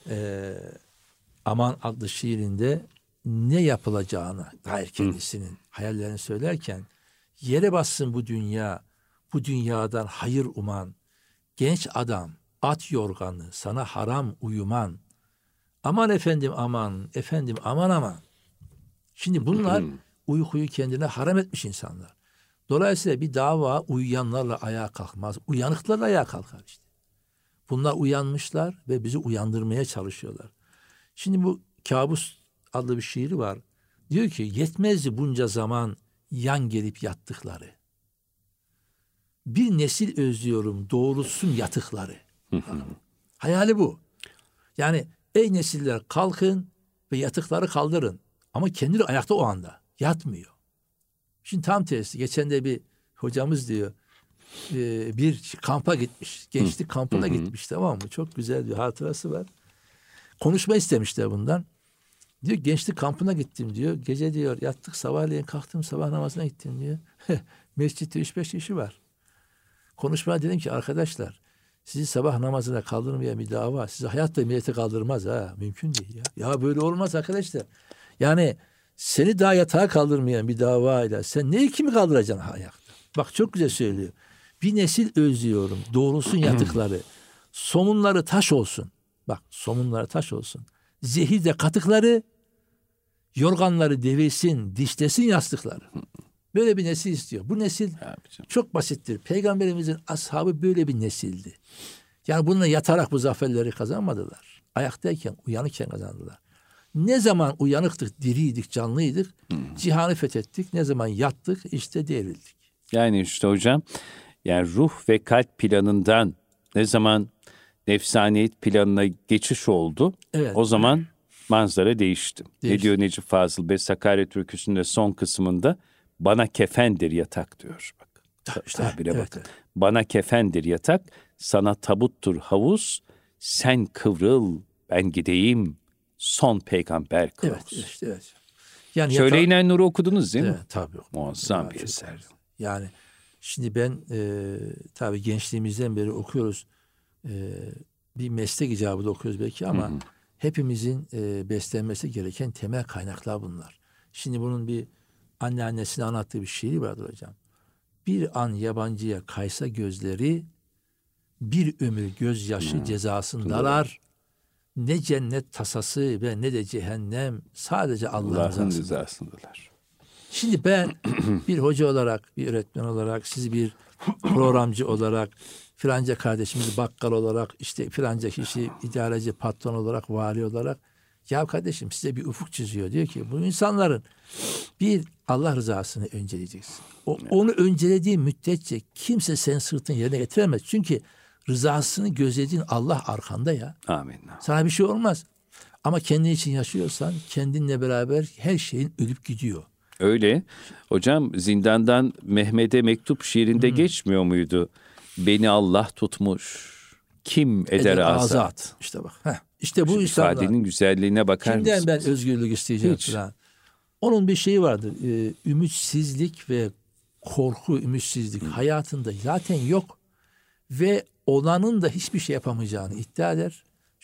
Aman adlı şiirinde ne yapılacağına dair kendisinin hayallerini söylerken, yere bassın bu dünya, bu dünyadan hayır uman, genç adam, at yorganı, sana haram uyuman, aman efendim aman, efendim aman aman. Şimdi bunlar uykuyu kendine haram etmiş insanlar. Dolayısıyla bir dava uyuyanlarla ayağa kalkmaz, uyanıklarla ayağa kalkar işte. Bunlar uyanmışlar ve bizi uyandırmaya çalışıyorlar. Şimdi bu Kabus adlı bir şiiri var. Diyor ki, yetmezdi bunca zaman yan gelip yattıkları. Bir nesil özlüyorum doğrulsun yatıkları. Hayali bu. Yani ey nesiller kalkın ve yatıkları kaldırın. Ama kendileri ayakta o anda. Yatmıyor. Şimdi tam tersi. Geçen de bir hocamız diyor, bir kampa gitmiş. Gençlik kampına gitmiş, tamam mı? Çok güzel bir hatırası var. Konuşma istemişler bundan. Diyor gençlik kampına gittim diyor. Gece diyor yattık, sabahleyin kalktım, sabah namazına gittim diyor. Mescitte 3-5 kişi var. Konuşmaya dedim ki arkadaşlar, sizi sabah namazına kaldırmayan bir dava sizi hayatta millete kaldırmaz ha. Mümkün değil ya. Ya böyle olmaz arkadaşlar. Yani seni daha yatağa kaldırmayan bir davayla sen neyi kimi kaldıracaksın ayakta? Bak çok güzel söylüyor. Bir nesil özlüyorum. Doğrusun yatıkları. Somunları taş olsun. Bak somunları taş olsun. Zehir de katıkları, yorganları devirsin, dişlesin yastıkları. Böyle bir nesil istiyor. Bu nesil çok basittir. Peygamberimizin ashabı böyle bir nesildi. Yani bununla yatarak bu zaferleri kazanmadılar. Ayaktayken, uyanıkken kazandılar. Ne zaman uyanıktık, diriydik, canlıydık, cihanı fethettik. Ne zaman yattık, işte devrildik. Yani işte hocam, yani ruh ve kalp planından ne zaman nefsaniyet planına geçiş oldu, o zaman manzara değişti. Ne diyor Necip Fazıl Bey Sakarya Türküsü'nde son kısmında? Bana kefendir yatak diyor. Bak, tabire bakın. Bana kefendir yatak, sana tabuttur havuz, sen kıvrıl, ben gideyim, son peygamber kılavuz. Evet. Yani Şöyle inen Nur'u okudunuz değil mi? Tabii. Muazzam bir eser. Yani şimdi ben tabii gençliğimizden beri okuyoruz. Bir meslek icabı da okuyoruz belki ama hepimizin beslenmesi gereken temel kaynaklar bunlar. Şimdi bunun bir anneannesine anlattığı bir şiiri vardır hocam. Bir an yabancıya kaysa gözleri, bir ömür gözyaşı cezasındalar. Ne cennet tasası ve ne de cehennem, sadece Allah'ın rızasındalar. Şimdi ben bir hoca olarak, bir öğretmen olarak, siz bir programcı olarak, filanca kardeşimiz bakkal olarak, işte filanca kişi idareci, patron olarak, vali olarak, ya kardeşim size bir ufuk çiziyor. Diyor ki bu insanların bir Allah rızasını önceleyeceksin. Onu öncelediğin müddetçe kimse senin sırtını yerine getiremez. Çünkü rızasını gözlediğin Allah arkanda ya. Amin. Sana bir şey olmaz. Ama kendin için yaşıyorsan kendinle beraber her şeyin ölüp gidiyor. Öyle. Hocam zindandan Mehmet'e mektup şiirinde geçmiyor muydu? Beni Allah tutmuş. Kim eder azat? İşte bak. İşte bu insanlar. İfadenin güzelliğine bakar mısınız? Kimden ben özgürlük isteyeceğim falan. Onun bir şeyi vardır. Ümitsizlik ve korku, ümitsizlik hayatında zaten yok. Ve olanın da hiçbir şey yapamayacağını iddia eder.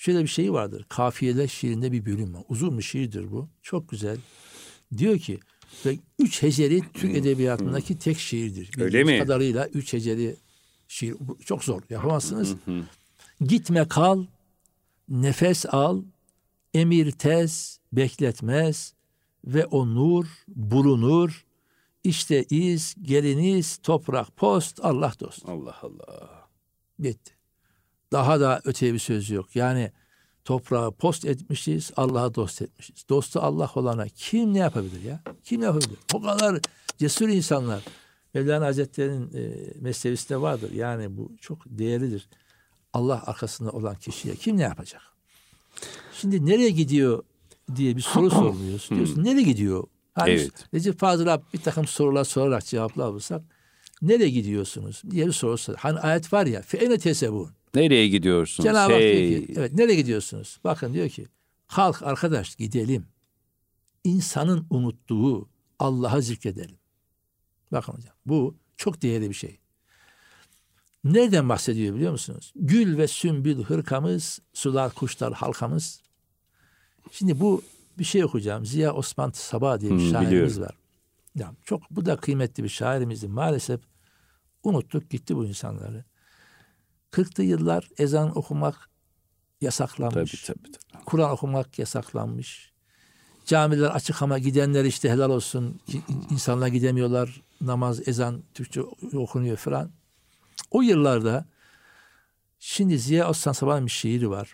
şöyle bir şey vardır. Kafiyeler şiirinde bir bölüm var. Uzun bir şiirdir bu. Çok güzel. Diyor ki ve 3 heceli Türk edebiyatındaki tek şiirdir. Öyle mi? Kadarıyla 3 heceli şiir. Çok zor. Yapamazsınız. Gitme kal, nefes al, emir tez, bekletmez ve o nur bulunur. İşte iz, geliniz, toprak, post, Allah dost. Allah Allah. Bitti. Daha da öteye bir söz yok. Yani toprağı post etmişiz, Allah'a dost etmişiz. Dostu Allah olana kim ne yapabilir ya? Kim ne yapabilir? O kadar cesur insanlar. Mevlana Hazretleri'nin mesnevisinde vardır. Yani bu çok değerlidir. Allah arkasında olan kişiye kim ne yapacak? Şimdi nereye gidiyor diye bir soru sormuyoruz. Diyorsun nereye gidiyor? Hani evet. Recep Fazıl'a bir takım sorular sorarak cevaplar alırsak nereye gidiyorsunuz diye bir soru sor. Hani ayet var ya fe'ene tesebun. Nereye gidiyorsunuz? Cenab-ı Hak diyor ki evet nereye gidiyorsunuz? Bakın diyor ki kalk arkadaş gidelim. İnsanın unuttuğu Allah'a zikredelim. Bakın hocam bu çok değerli bir şey. Nereden bahsediyor biliyor musunuz? Gül ve sümbül hırkamız, sular kuşlar halkamız. Şimdi bu bir şey okuyacağım. Ziya Osman Sabah diye bir şairimiz var. Ya çok bu da kıymetli bir şairimizdi. Maalesef unuttuk gitti bu insanları. 40'lı yıllar ezan okumak yasaklanmış. Tabii. Kur'an okumak yasaklanmış. Camiler açık ama gidenler işte helal olsun. İnsanlar gidemiyorlar. Namaz, ezan Türkçe okunuyor falan. O yıllarda şimdi Ziya Osman Sabah'ın bir şiiri var.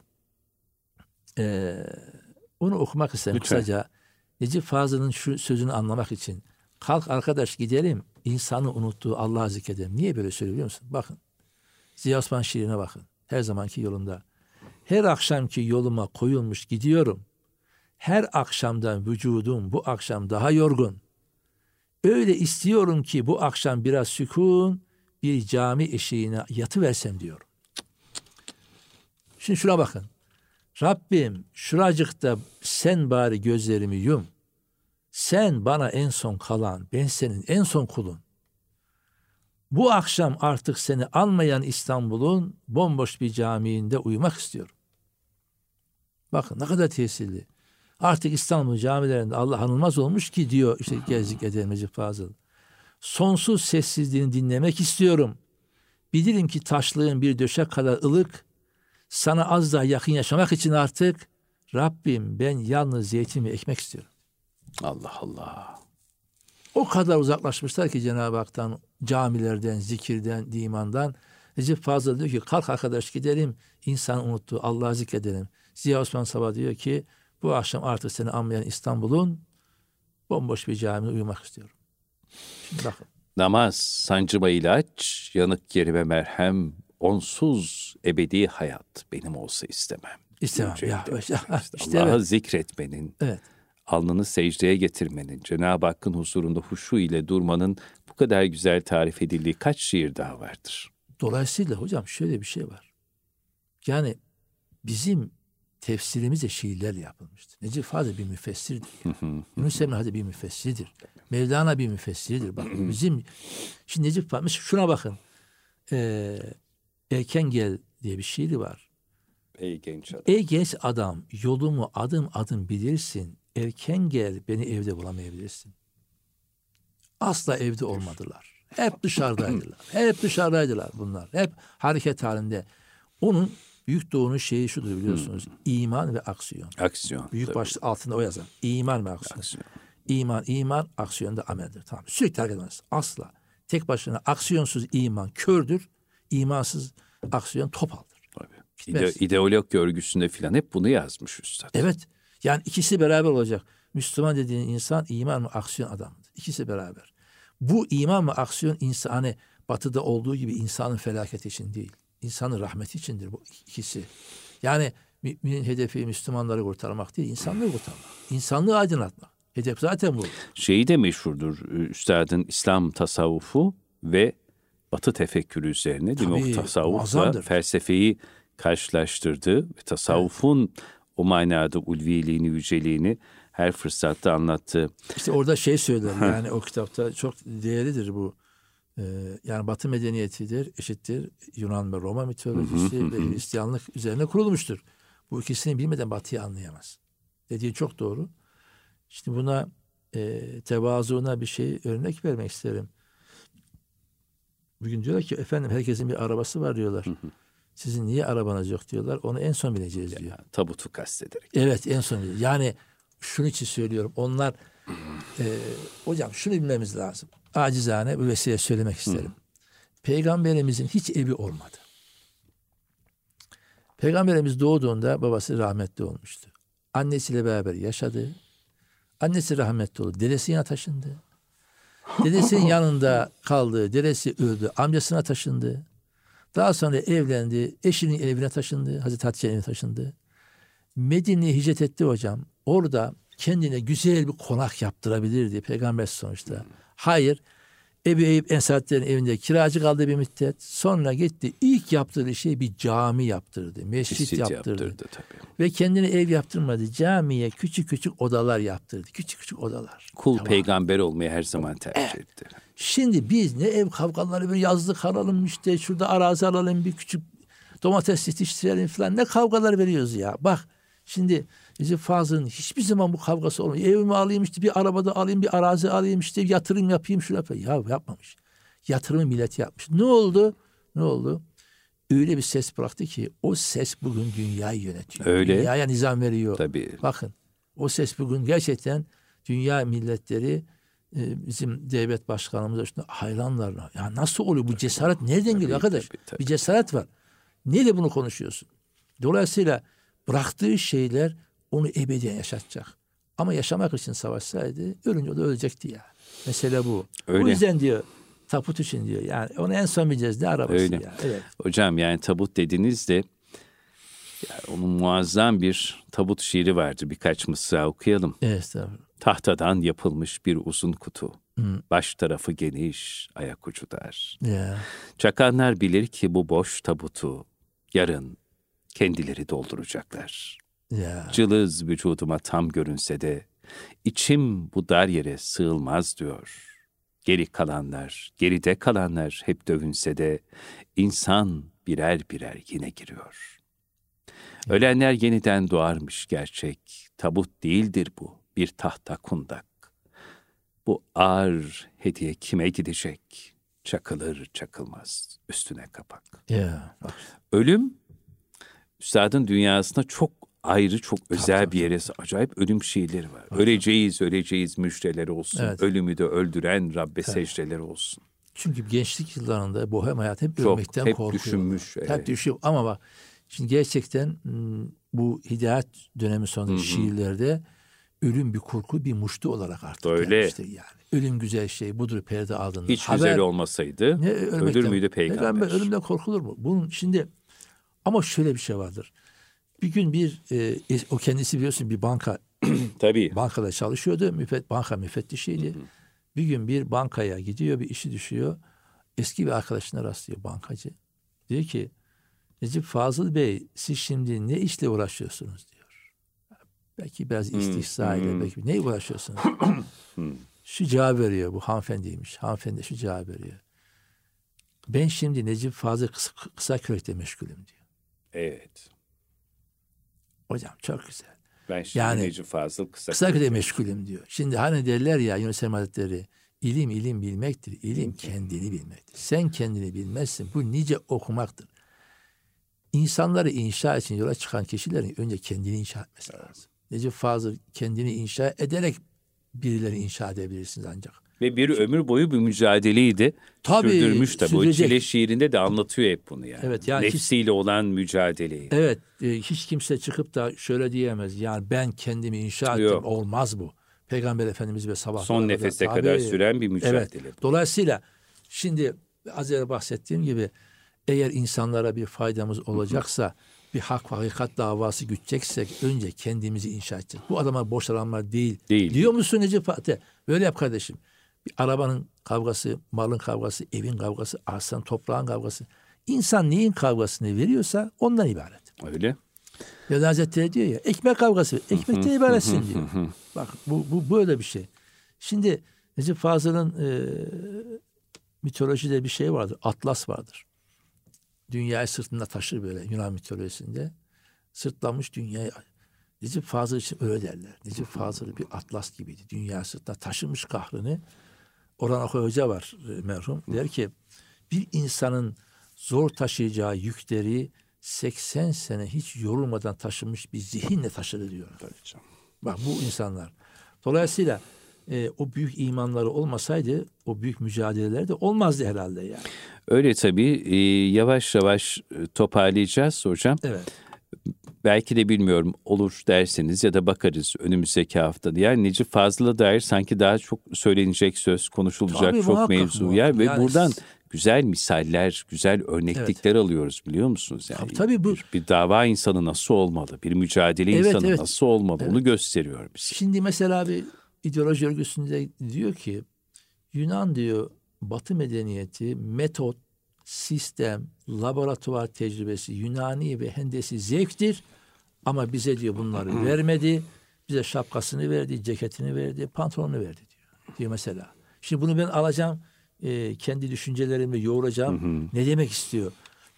Onu okumak isterim kısaca. Necip Fazıl'ın şu sözünü anlamak için. Kalk arkadaş gidelim. İnsanı unuttuğu Allah'ı zikredelim. Niye böyle söylüyor biliyor musun? Bakın. Ziya Osman şiirine bakın. Her zamanki yolunda. Her akşamki yoluma koyulmuş gidiyorum. Her akşamdan vücudum bu akşam daha yorgun. Öyle istiyorum ki bu akşam biraz sükun bir cami eşiğine yatıversem diyorum. Şimdi şuna bakın. Rabbim şuracıkta sen bari gözlerimi yum. Sen bana en son kalan, ben senin en son kulun. Bu akşam artık seni almayan İstanbul'un bomboş bir camiinde uyumak istiyorum. Bakın ne kadar tesirli. Artık İstanbul camilerinde Allah anılmaz olmuş ki diyor işte Gezdik Eder Necip Fazıl. Sonsuz sessizliğini dinlemek istiyorum. Bilirim ki taşlığın bir döşek kadar ılık. Sana az daha yakın yaşamak için artık Rabbim ben yalnız zeytin ve ekmek istiyorum. Allah Allah. O kadar uzaklaşmışlar ki Cenab-ı Hak'tan, camilerden, zikirden, imandan. Recep Fazıl diyor ki kalk arkadaş gidelim, insan unuttuğu Allah'ı zikredelim. Ziya Osman Sabah diyor ki bu akşam artık seni anmayan İstanbul'un bomboş bir camide uyumak istiyorum. Şimdi bakın. Namaz, sancıma ilaç, yanık yerime merhem, onsuz ebedi hayat benim olsa istemem. İstemem. İşte işte Allah'ı evet. zikretmenin, Evet. alnını secdeye getirmenin, Cenab-ı Hakk'ın huzurunda huşu ile durmanın bu kadar güzel tarif edildiği kaç şiir daha vardır? Dolayısıyla hocam şöyle bir şey var. Yani bizim tefsirimizde şiirlerle yapılmıştır. Necip Fazıl bir müfessirdir. Yunus Emre Hadi bir müfessirdir. Mevlana bir müfessirdir. Bakın bizim şimdi Necip Fazıl şuna bakın. Erken gel diye bir şiiri var. Ey genç adam. Ey genç adam yolumu adım adım bilirsin. Erken gel beni evde bulamayabilirsin. Asla evde olmadılar. Hep dışarıdaydılar. Hep dışarıdaydılar bunlar. Hep hareket halinde. Onun Büyük Doğu'nun şeyi şudur biliyorsunuz. İman ve aksiyon. Aksiyon. Büyük başlık altında o yazar. İman ve aksiyon. İman, aksiyon da ameldir. Tamam. Sürekli hareket edemez. Asla. Tek başına aksiyonsuz iman kördür. İmansız aksiyon topaldır. İdeolog görgüsünde filan hep bunu yazmış üstad. Evet. Yani ikisi beraber olacak. Müslüman dediğin insan iman ve aksiyon adamıdır. İkisi beraber. Bu iman ve aksiyon insan hani batıda olduğu gibi insanın felaketi için değil. İnsanın rahmeti içindir bu ikisi. Yani müminin hedefi Müslümanları kurtarmak değil, insanlığı kurtarmak. İnsanlığı aydınlatmak. Hedef zaten bu. Şeyi de meşhurdur üstadın İslam tasavvufu ve Batı tefekkürü üzerine değil mi? O tasavvufla felsefeyi karşılaştırdı ve tasavvufun o manada ulviliğini, yüceliğini her fırsatta anlattı. İşte orada şey söyler yani o kitapta çok değerlidir bu. Yani Batı medeniyetidir, eşittir Yunan ve Roma mitolojisi ve Hristiyanlık üzerine kurulmuştur. Bu ikisini bilmeden batıyı anlayamaz. Dediği çok doğru. İşte buna tevazuuna bir şey örnek vermek isterim. Bugün diyorlar ki efendim herkesin bir arabası var diyorlar. Sizin niye arabanız yok diyorlar. Onu en son bileceğiz diyor. Tabutu kastederek. Evet, en son bileceğiz. Yani şunun için söylüyorum. Onlar hocam şunu bilmemiz lazım. Acizane bu vesile söylemek isterim. Peygamberimizin hiç evi olmadı. Peygamberimiz doğduğunda babası rahmetli olmuştu. Annesiyle beraber yaşadı. Annesi rahmetli oldu. Dedesine taşındı. Dedesinin yanında kaldı. Dedesi öldü. Amcasına taşındı. Daha sonra evlendi. Eşinin evine taşındı. Hazreti Hatice'nin evine taşındı. Medine'ye hicret etti hocam. Orada kendine güzel bir konak yaptırabilirdi Peygamber sonuçta. Hayır. Ebu Eyyub Ensari'nin evinde kiracı kaldı bir müddet. Sonra gitti. İlk yaptırdığı şey bir cami yaptırdı. Mescit yaptırdı. Tabii. Ve kendine ev yaptırmadı. Camiye küçük küçük odalar yaptırdı. Küçük küçük odalar. Kul peygamber olmayı her zaman tercih etti. Şimdi biz ne ev kavgaları, bir yazlık alalım işte şurada arazi alalım, bir küçük domates yetiştirelim falan, ne kavgalar veriyoruz ya. Bak şimdi Recep Fazıl'ın hiçbir zaman bu kavgası olmuyor. Evimi alayım işte, bir arabada alayım, bir arazi alayım işte, yatırım yapayım şunu yapayım. Ya yapmamış. Yatırımı millet yapmış. Ne oldu? Ne oldu? Öyle bir ses bıraktı ki o ses bugün dünyayı yönetiyor. Öyle. Dünyaya nizam veriyor. Tabii. Bakın o ses bugün gerçekten dünya milletleri bizim devlet başkanımız üstünde hayranlar. Ya nasıl oluyor? Bu cesaret nereden geliyor arkadaş? Tabii. Bir cesaret var. Neyle bunu konuşuyorsun? Dolayısıyla bıraktığı şeyler onu ebediyen yaşatacak. Ama yaşamak için savaşsaydı ölünce o da ölecekti ya. Mesele bu. Öyle. O yüzden diyor tabut için diyor. Yani onu en son bileceğiz. Ne arabası Öyle. ya. Evet. Hocam yani tabut dediğinizde yani onun muazzam bir tabut şiiri vardı. Birkaç mısra okuyalım. Evet tabii. Tahtadan yapılmış bir uzun kutu. Baş tarafı geniş, ayak ucu dar. Ya. Çakanlar bilir ki bu boş tabutu yarın kendileri dolduracaklar. Ya. Cılız vücuduma tam görünse de içim bu dar yere sığılmaz diyor. Geride kalanlar hep dövünse de insan birer birer yine giriyor. Ölenler yeniden doğarmış gerçek. Tabut değildir bu, bir tahta kundak. Bu ağır hediye kime gidecek? Çakılır çakılmaz üstüne kapak. Ya. Ölüm, üstadın dünyasında çok ayrı, çok özel bir yere acayip ölüm şiirleri var. Öleceğiz müjdeleri olsun. Evet. Ölümü de öldüren Rabbe secdeleri olsun. Çünkü gençlik yıllarında bohem hayat hep ölmekten hep korkuyor. düşünmüş. Hep düşünüyor. Ama bak şimdi gerçekten bu hidayet dönemi sonrası şiirlerde ölüm bir korku, bir muştu olarak artık gelmiştir yani. Ölüm güzel şey, budur perde ardında. Hiç güzel olmasaydı ölür müydü peygamber? Ölümden korkulur mu? Bunun şimdi ama şöyle bir şey vardır. Bir gün o kendisi biliyorsun bir Tabii. bankada çalışıyordu. Banka müfettişiydi. Bir gün bir bankaya gidiyor, bir işi düşüyor. Eski bir arkadaşına rastlıyor bankacı. Diyor ki Recep Fazıl Bey siz şimdi ne işle uğraşıyorsunuz diyor. Belki biraz istihzayla, belki ne uğraşıyorsunuz? Şu cevap veriyor, bu hanımefendiymiş. Hanımefendi şu cevap veriyor. Ben şimdi Necip Fazıl Kısakürek'te meşgulüm diyor. Evet. Hocam çok güzel. Ben şimdi Necip Fazıl Kısakürek'te meşgulüm diyor. Şimdi hani derler ya Yunus Emre Hazretleri, ilim bilmektir. İlim kendini bilmektir. Sen kendini bilmezsin. Bu nice okumaktır. İnsanları inşa için yola çıkan kişilerin önce kendini inşa etmesi lazım. Necip Fazıl kendini inşa ederek birileri inşa edebilirsiniz ancak. Ve bir ömür boyu bir mücadeleydi. Sürdürmüş tabii. O Çile şiirinde de anlatıyor hep bunu yani. Evet, yani nefsiyle olan mücadeleyi. Evet. Hiç kimse çıkıp da şöyle diyemez. Yani ben kendimi inşa ettim. Yok. Olmaz bu. Peygamber Efendimiz ve sabah son nefese kadar süren bir mücadele. Evet. Dolayısıyla şimdi az önce bahsettiğim gibi eğer insanlara bir faydamız olacaksa bir hak ve hakikat davası güteceksek önce kendimizi inşa edeceğiz. Bu adamlar boş adamlar değil. Diyor musun Necip Fatih? Böyle yap kardeşim. Bir arabanın kavgası, malın kavgası, evin kavgası, arsanın, toprağın kavgası. İnsan neyin kavgasını veriyorsa ondan ibaret. Öyle. Mevlana Hazretleri diyor ya, ekmek kavgası, ekmekten ibaretsin diyor. Bak bu böyle bir şey. Şimdi Necip Fazıl'ın mitolojide bir şey vardır, atlas vardır. Dünyayı sırtında taşır böyle Yunan mitolojisinde. sırtlanmış dünyayı. Necip Fazıl için öyle derler. Necip Fazıl bir atlas gibiydi. Dünya sırtına taşımış kahrını. Orhan Akay Hoca var merhum. Der ki bir insanın zor taşıyacağı yükleri 80 sene hiç yorulmadan taşınmış bir zihinle taşıdı diyor. Bak bu insanlar. Dolayısıyla o büyük imanları olmasaydı o büyük mücadeleler de olmazdı herhalde yani. Öyle tabii. Yavaş yavaş toparlayacağız hocam. Evet. Belki de bilmiyorum olur derseniz ya da bakarız önümüzdeki hafta. Yani Necip Fazıl'a dair sanki daha çok söylenecek söz, konuşulacak Tabii, çok mevzu yer ve yani buradan güzel misaller, güzel örneklikler alıyoruz biliyor musunuz? Yani tabii bu bir dava insanı nasıl olmalı, bir mücadele insanı nasıl olmalı onu gösteriyor bize. Şimdi mesela bir ideoloji örgüsünde diyor ki Yunan diyor Batı medeniyeti metot, sistem, laboratuvar tecrübesi, Yunani ve hendesi zevktir ama bize diyor bunları vermedi. Bize şapkasını verdi, ceketini verdi, pantolonunu verdi diyor mesela. Şimdi bunu ben alacağım, kendi düşüncelerimle yoğuracağım. Ne demek istiyor?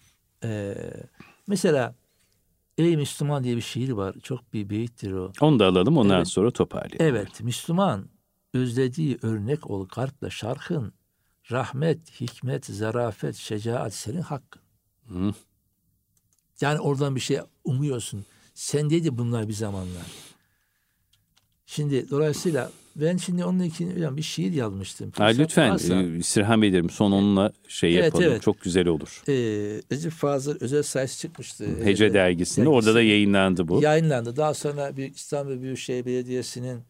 Mesela Ey Müslüman diye bir şiir var. Çok bir beyittir o. Onu da alalım ondan sonra toparlayalım. Evet, Müslüman özlediği örnek ol garpla şarkın. Rahmet, hikmet, zarafet, şecaat senin hakkın. Yani oradan bir şey umuyorsun. Sendeydi bunlar bir zamanlar. Şimdi dolayısıyla ben şimdi onun için bir şiir yazmıştım. Lütfen istirham ederim. Son onunla yapalım. Evet. Çok güzel olur. Necip Fazıl özel sayısı çıkmıştı. Hece dergisinde. Orada da yayınlandı bu. Yayınlandı. Daha sonra İstanbul Büyükşehir Belediyesi'nin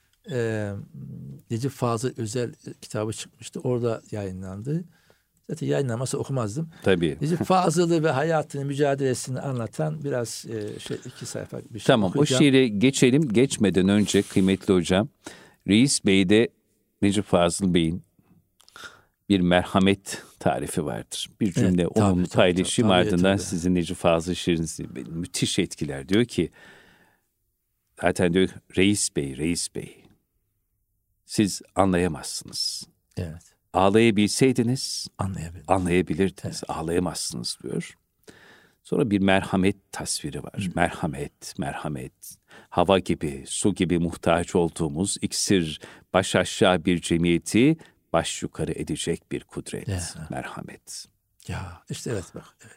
Necip Fazıl özel kitabı çıkmıştı. Orada yayınlandı. Zaten yayınlamasa okumazdım. Tabii. Necip Fazıl'ı ve hayatını, mücadelesini anlatan biraz 2 sayfa bir şey tamam, okuyacağım. O şiire geçelim. Geçmeden önce kıymetli hocam, Reis Bey'de Necip Fazıl Bey'in bir merhamet tarifi vardır. Bir cümle onu paylaşayım, ardından sizin Necip Fazıl şiirinizi müthiş etkiler. Diyor ki, zaten diyor Reis Bey, siz anlayamazsınız. Evet. Ağlayabilseydiniz anlayabilirdiniz. Evet. Ağlayamazsınız diyor. Sonra bir merhamet tasviri var. Merhamet. Hava gibi, su gibi muhtaç olduğumuz iksir, baş aşağı bir cemiyeti baş yukarı edecek bir kudret. Merhamet. Ya işte evet bak. Evet.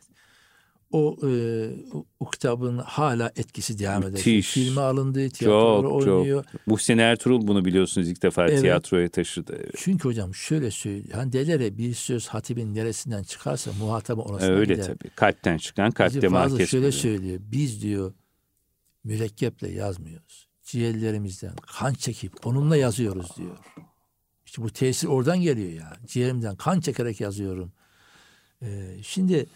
O kitabın hala etkisi devam ediyor. Filme alındı, tiyatroda oynuyor. Muhsin Ertuğrul bunu biliyorsunuz ilk defa tiyatroya taşıdı. Evet. Çünkü hocam şöyle söylüyor. Hani derler ya bir söz hatibin neresinden çıkarsa muhatabı orasına gider. Öyle tabii. Kalpten çıkan kalpte mahkes. Şöyle söylüyor. Biz diyor mürekkeple yazmıyoruz. Ciğerlerimizden kan çekip onunla yazıyoruz diyor. İşte bu tesir oradan geliyor ya. Ciğerimden kan çekerek yazıyorum. Şimdi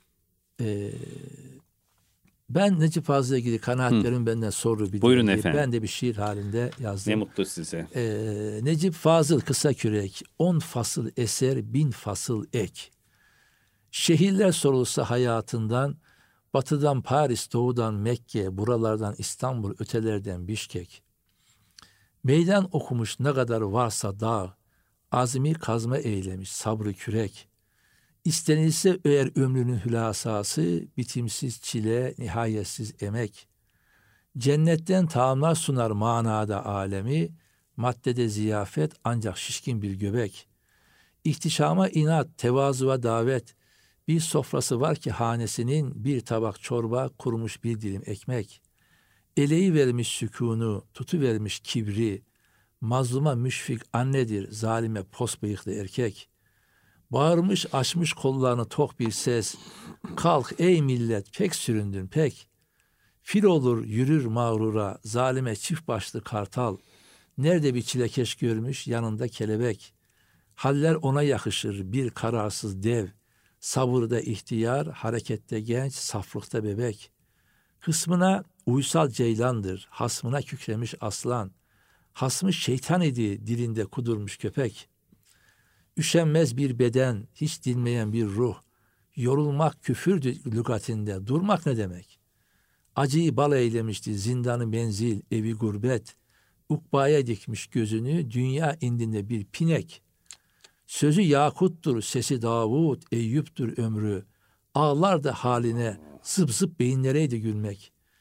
ben Necip Fazıl'la ilgili kanaatlerim benden soru biliyor. Buyurun efendim. Ben de bir şiir halinde yazdım. Ne mutlu size. Necip Fazıl kısa kürek, 10 fasıl eser, 1000 fasıl ek. Şehirler sorulsa hayatından, batıdan Paris, doğudan Mekke, buralardan İstanbul, ötelerden Bişkek. Meydan okumuş ne kadar varsa dağ, azmi kazma eylemiş sabrı kürek. İstenilse eğer ömrünün hülasası, bitimsiz çile, nihayetsiz emek. Cennetten taamlar sunar manada alemi, maddede ziyafet ancak şişkin bir göbek. İhtişama inat, tevazuya davet, bir sofrası var ki hanesinin bir tabak çorba, kurumuş bir dilim ekmek. Eleği vermiş sükûnu, tutuvermiş kibri, mazluma müşfik annedir, zalime pos bıyıklı erkek. Bağırmış açmış kollarını tok bir ses, kalk ey millet pek süründün pek. Fil olur yürür mağrura, zalime çift başlı kartal. Nerede bir çilekeş görmüş yanında kelebek. Haller ona yakışır bir kararsız dev. Sabırda ihtiyar, harekette genç, saflıkta bebek. Hısmına uysal ceylandır, hasmına kükremiş aslan. Hasmı şeytan idi, dilinde kudurmuş köpek. Üşenmez bir beden, hiç dinmeyen bir ruh. Yorulmak küfürdü lügatinde, durmak ne demek? Acıyı bal eylemişti, zindanı menzil, evi gurbet. Ukbaya dikmiş gözünü, dünya indinde bir pinek. Sözü yakuttur, sesi Davud, Eyüp'tür ömrü. Ağlar da haline, zıp zıp beyinlereydi gülmek.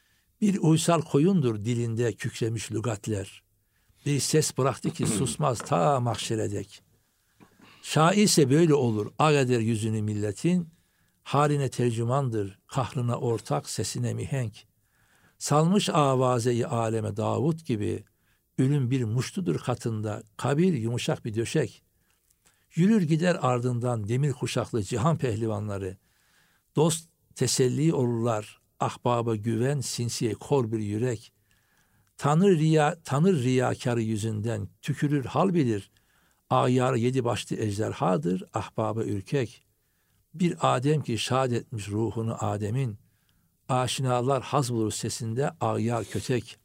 Bir uysal koyundur dilinde kükremiş lügatler. Bir ses bıraktı ki susmaz ta mahşere dek. Şair ise böyle olur, ağ eder yüzünü milletin. Haline tercümandır, kahrına ortak, sesine mihenk. Salmış avazeyi aleme Davut gibi. Ölüm bir muştudur katında, kabir yumuşak bir döşek. Yürür gider ardından demir kuşaklı cihan pehlivanları. Dost teselli olurlar, ahbaba güven, sinsiye kor bir yürek. Tanır riyakarı yüzünden, tükürür hal bilir. Ayar 7 başlı ejderhadır, ahbaba ürkek. Bir Adem ki şad etmiş ruhunu Adem'in. Aşinalar haz bulur sesinde ayar kötek.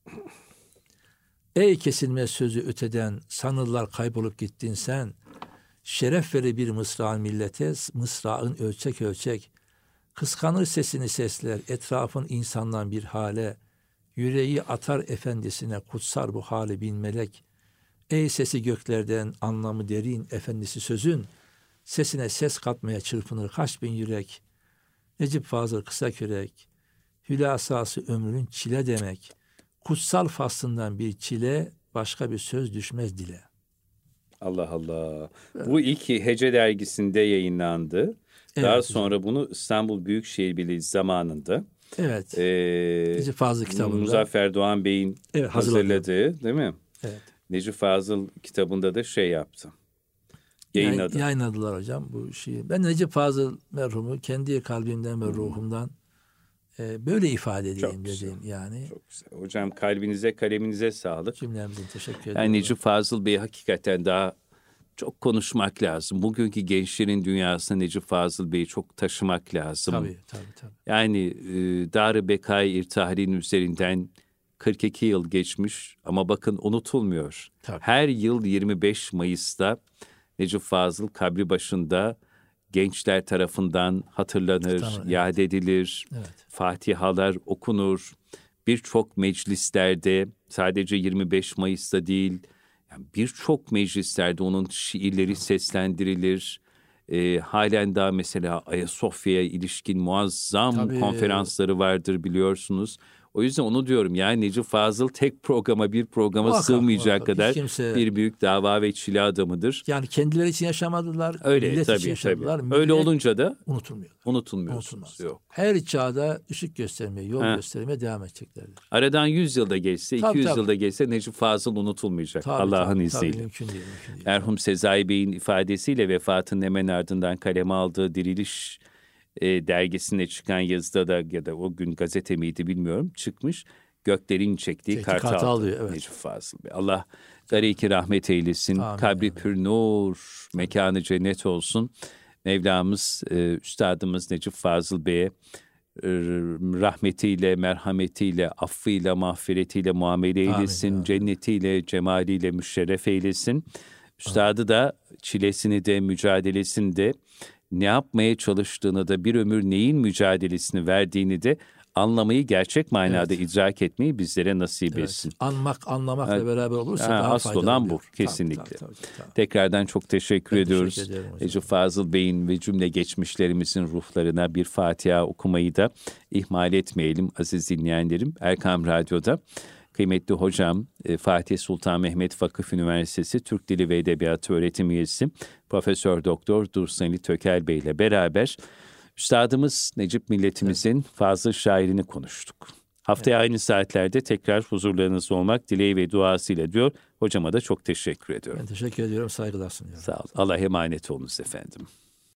Ey kesilmez sözü öteden, sanırlar kaybolup gittin sen. Şeref verir bir mısrağın millete, mısrağın ölçek ölçek. Kıskanır sesini sesler, etrafın insandan bir hale. Yüreği atar efendisine, kutsar bu hali bin melek. Ey sesi göklerden, anlamı derin, efendisi sözün. Sesine ses katmaya çırpınır kaç bin yürek. Necip Fazıl Kısakürek, hülasası ömrün çile demek. Kutsal faslından bir çile, başka bir söz düşmez dile. Allah Allah. Evet. Bu ilk Hece dergisinde yayınlandı. Evet, daha sonra bunu İstanbul Büyükşehir Belediye'si zamanında Necip Fazıl kitabında Muzaffer Doğan Bey'in hazırladığı, değil mi? Evet. Necip Fazıl kitabında da yaptı. Yayınladılar hocam bu şeyi. Ben Necip Fazıl merhumu kendi kalbimden ve ruhumdan böyle ifade edeyim dediğim yani. Çok güzel. Hocam kalbinize, kaleminize sağlık. Cümlemizin teşekkür ederim. Yani Necip Fazıl Bey'i hakikaten daha çok konuşmak lazım. Bugünkü gençlerin dünyasında Necip Fazıl Bey'i çok taşımak lazım. Tabii. Yani Dar-ı Bekai İrtihali'nin üzerinden 42 yıl geçmiş ama bakın unutulmuyor. Tabii. Her yıl 25 Mayıs'ta Necip Fazıl kabri başında gençler tarafından hatırlanır, yad edilir, fatihalar okunur. Birçok meclislerde, sadece 25 Mayıs'ta değil, yani birçok meclislerde onun şiirleri seslendirilir. Halen daha mesela Ayasofya'ya ilişkin muazzam konferansları vardır biliyorsunuz. O yüzden onu diyorum yani Necip Fazıl tek bir programa sığmayacak kadar bir büyük dava ve çile adamıdır. Yani kendileri için yaşamadılar. Öyle millet tabii, için yaşadılar. Tabii. Öyle olunca da unutulmuyorsunuz. Yok. Her çağda ışık göstermeye, yol göstermeye devam edeceklerdir. Aradan 100 yılda geçse, 200 yılda geçse Necip Fazıl unutulmayacak Allah'ın izniyle. Mümkün değil. Merhum Sezai Bey'in ifadesiyle vefatının hemen ardından kaleme aldığı Diriliş dergisinde çıkan yazıda da ya da o gün gazete miydi bilmiyorum çıkmış. Göklerin çektiği kartal Necip Fazıl Bey. Allah gari-i rahmet eylesin. Amin. Kabri pür nur, mekanı cennet olsun. Mevlamız, üstadımız Necip Fazıl Bey'e rahmetiyle, merhametiyle, affıyla, mağfiretiyle muamele eylesin. Amin. Cennetiyle, cemaliyle müşerref eylesin. Üstadı da çilesini de, mücadelesini de, ne yapmaya çalıştığını da, bir ömür neyin mücadelesini verdiğini de anlamayı, gerçek manada idrak etmeyi bizlere nasip etsin. Anlamakla beraber olursa daha asıl faydalı olan olur. bu kesinlikle. Tabii. Tekrardan çok teşekkür ediyoruz. Necip Fazıl Bey'in ve cümle geçmişlerimizin ruhlarına bir Fatiha okumayı da ihmal etmeyelim aziz dinleyenlerim. Erkam Radyo'da kıymetli hocam, Fatih Sultan Mehmet Vakıf Üniversitesi Türk Dili ve Edebiyatı öğretim üyesi Profesör Doktor Dursun Ali Tökel Bey ile beraber üstadımız Necip milletimizin Fazıl şairini konuştuk. Haftaya aynı saatlerde tekrar huzurlarınızda olmak dileği ve duasıyla diyor. Hocama da çok teşekkür ediyorum. Ben teşekkür ediyorum, saygılar sunuyorum. Sağ olun. Allah'a emanet olunuz efendim.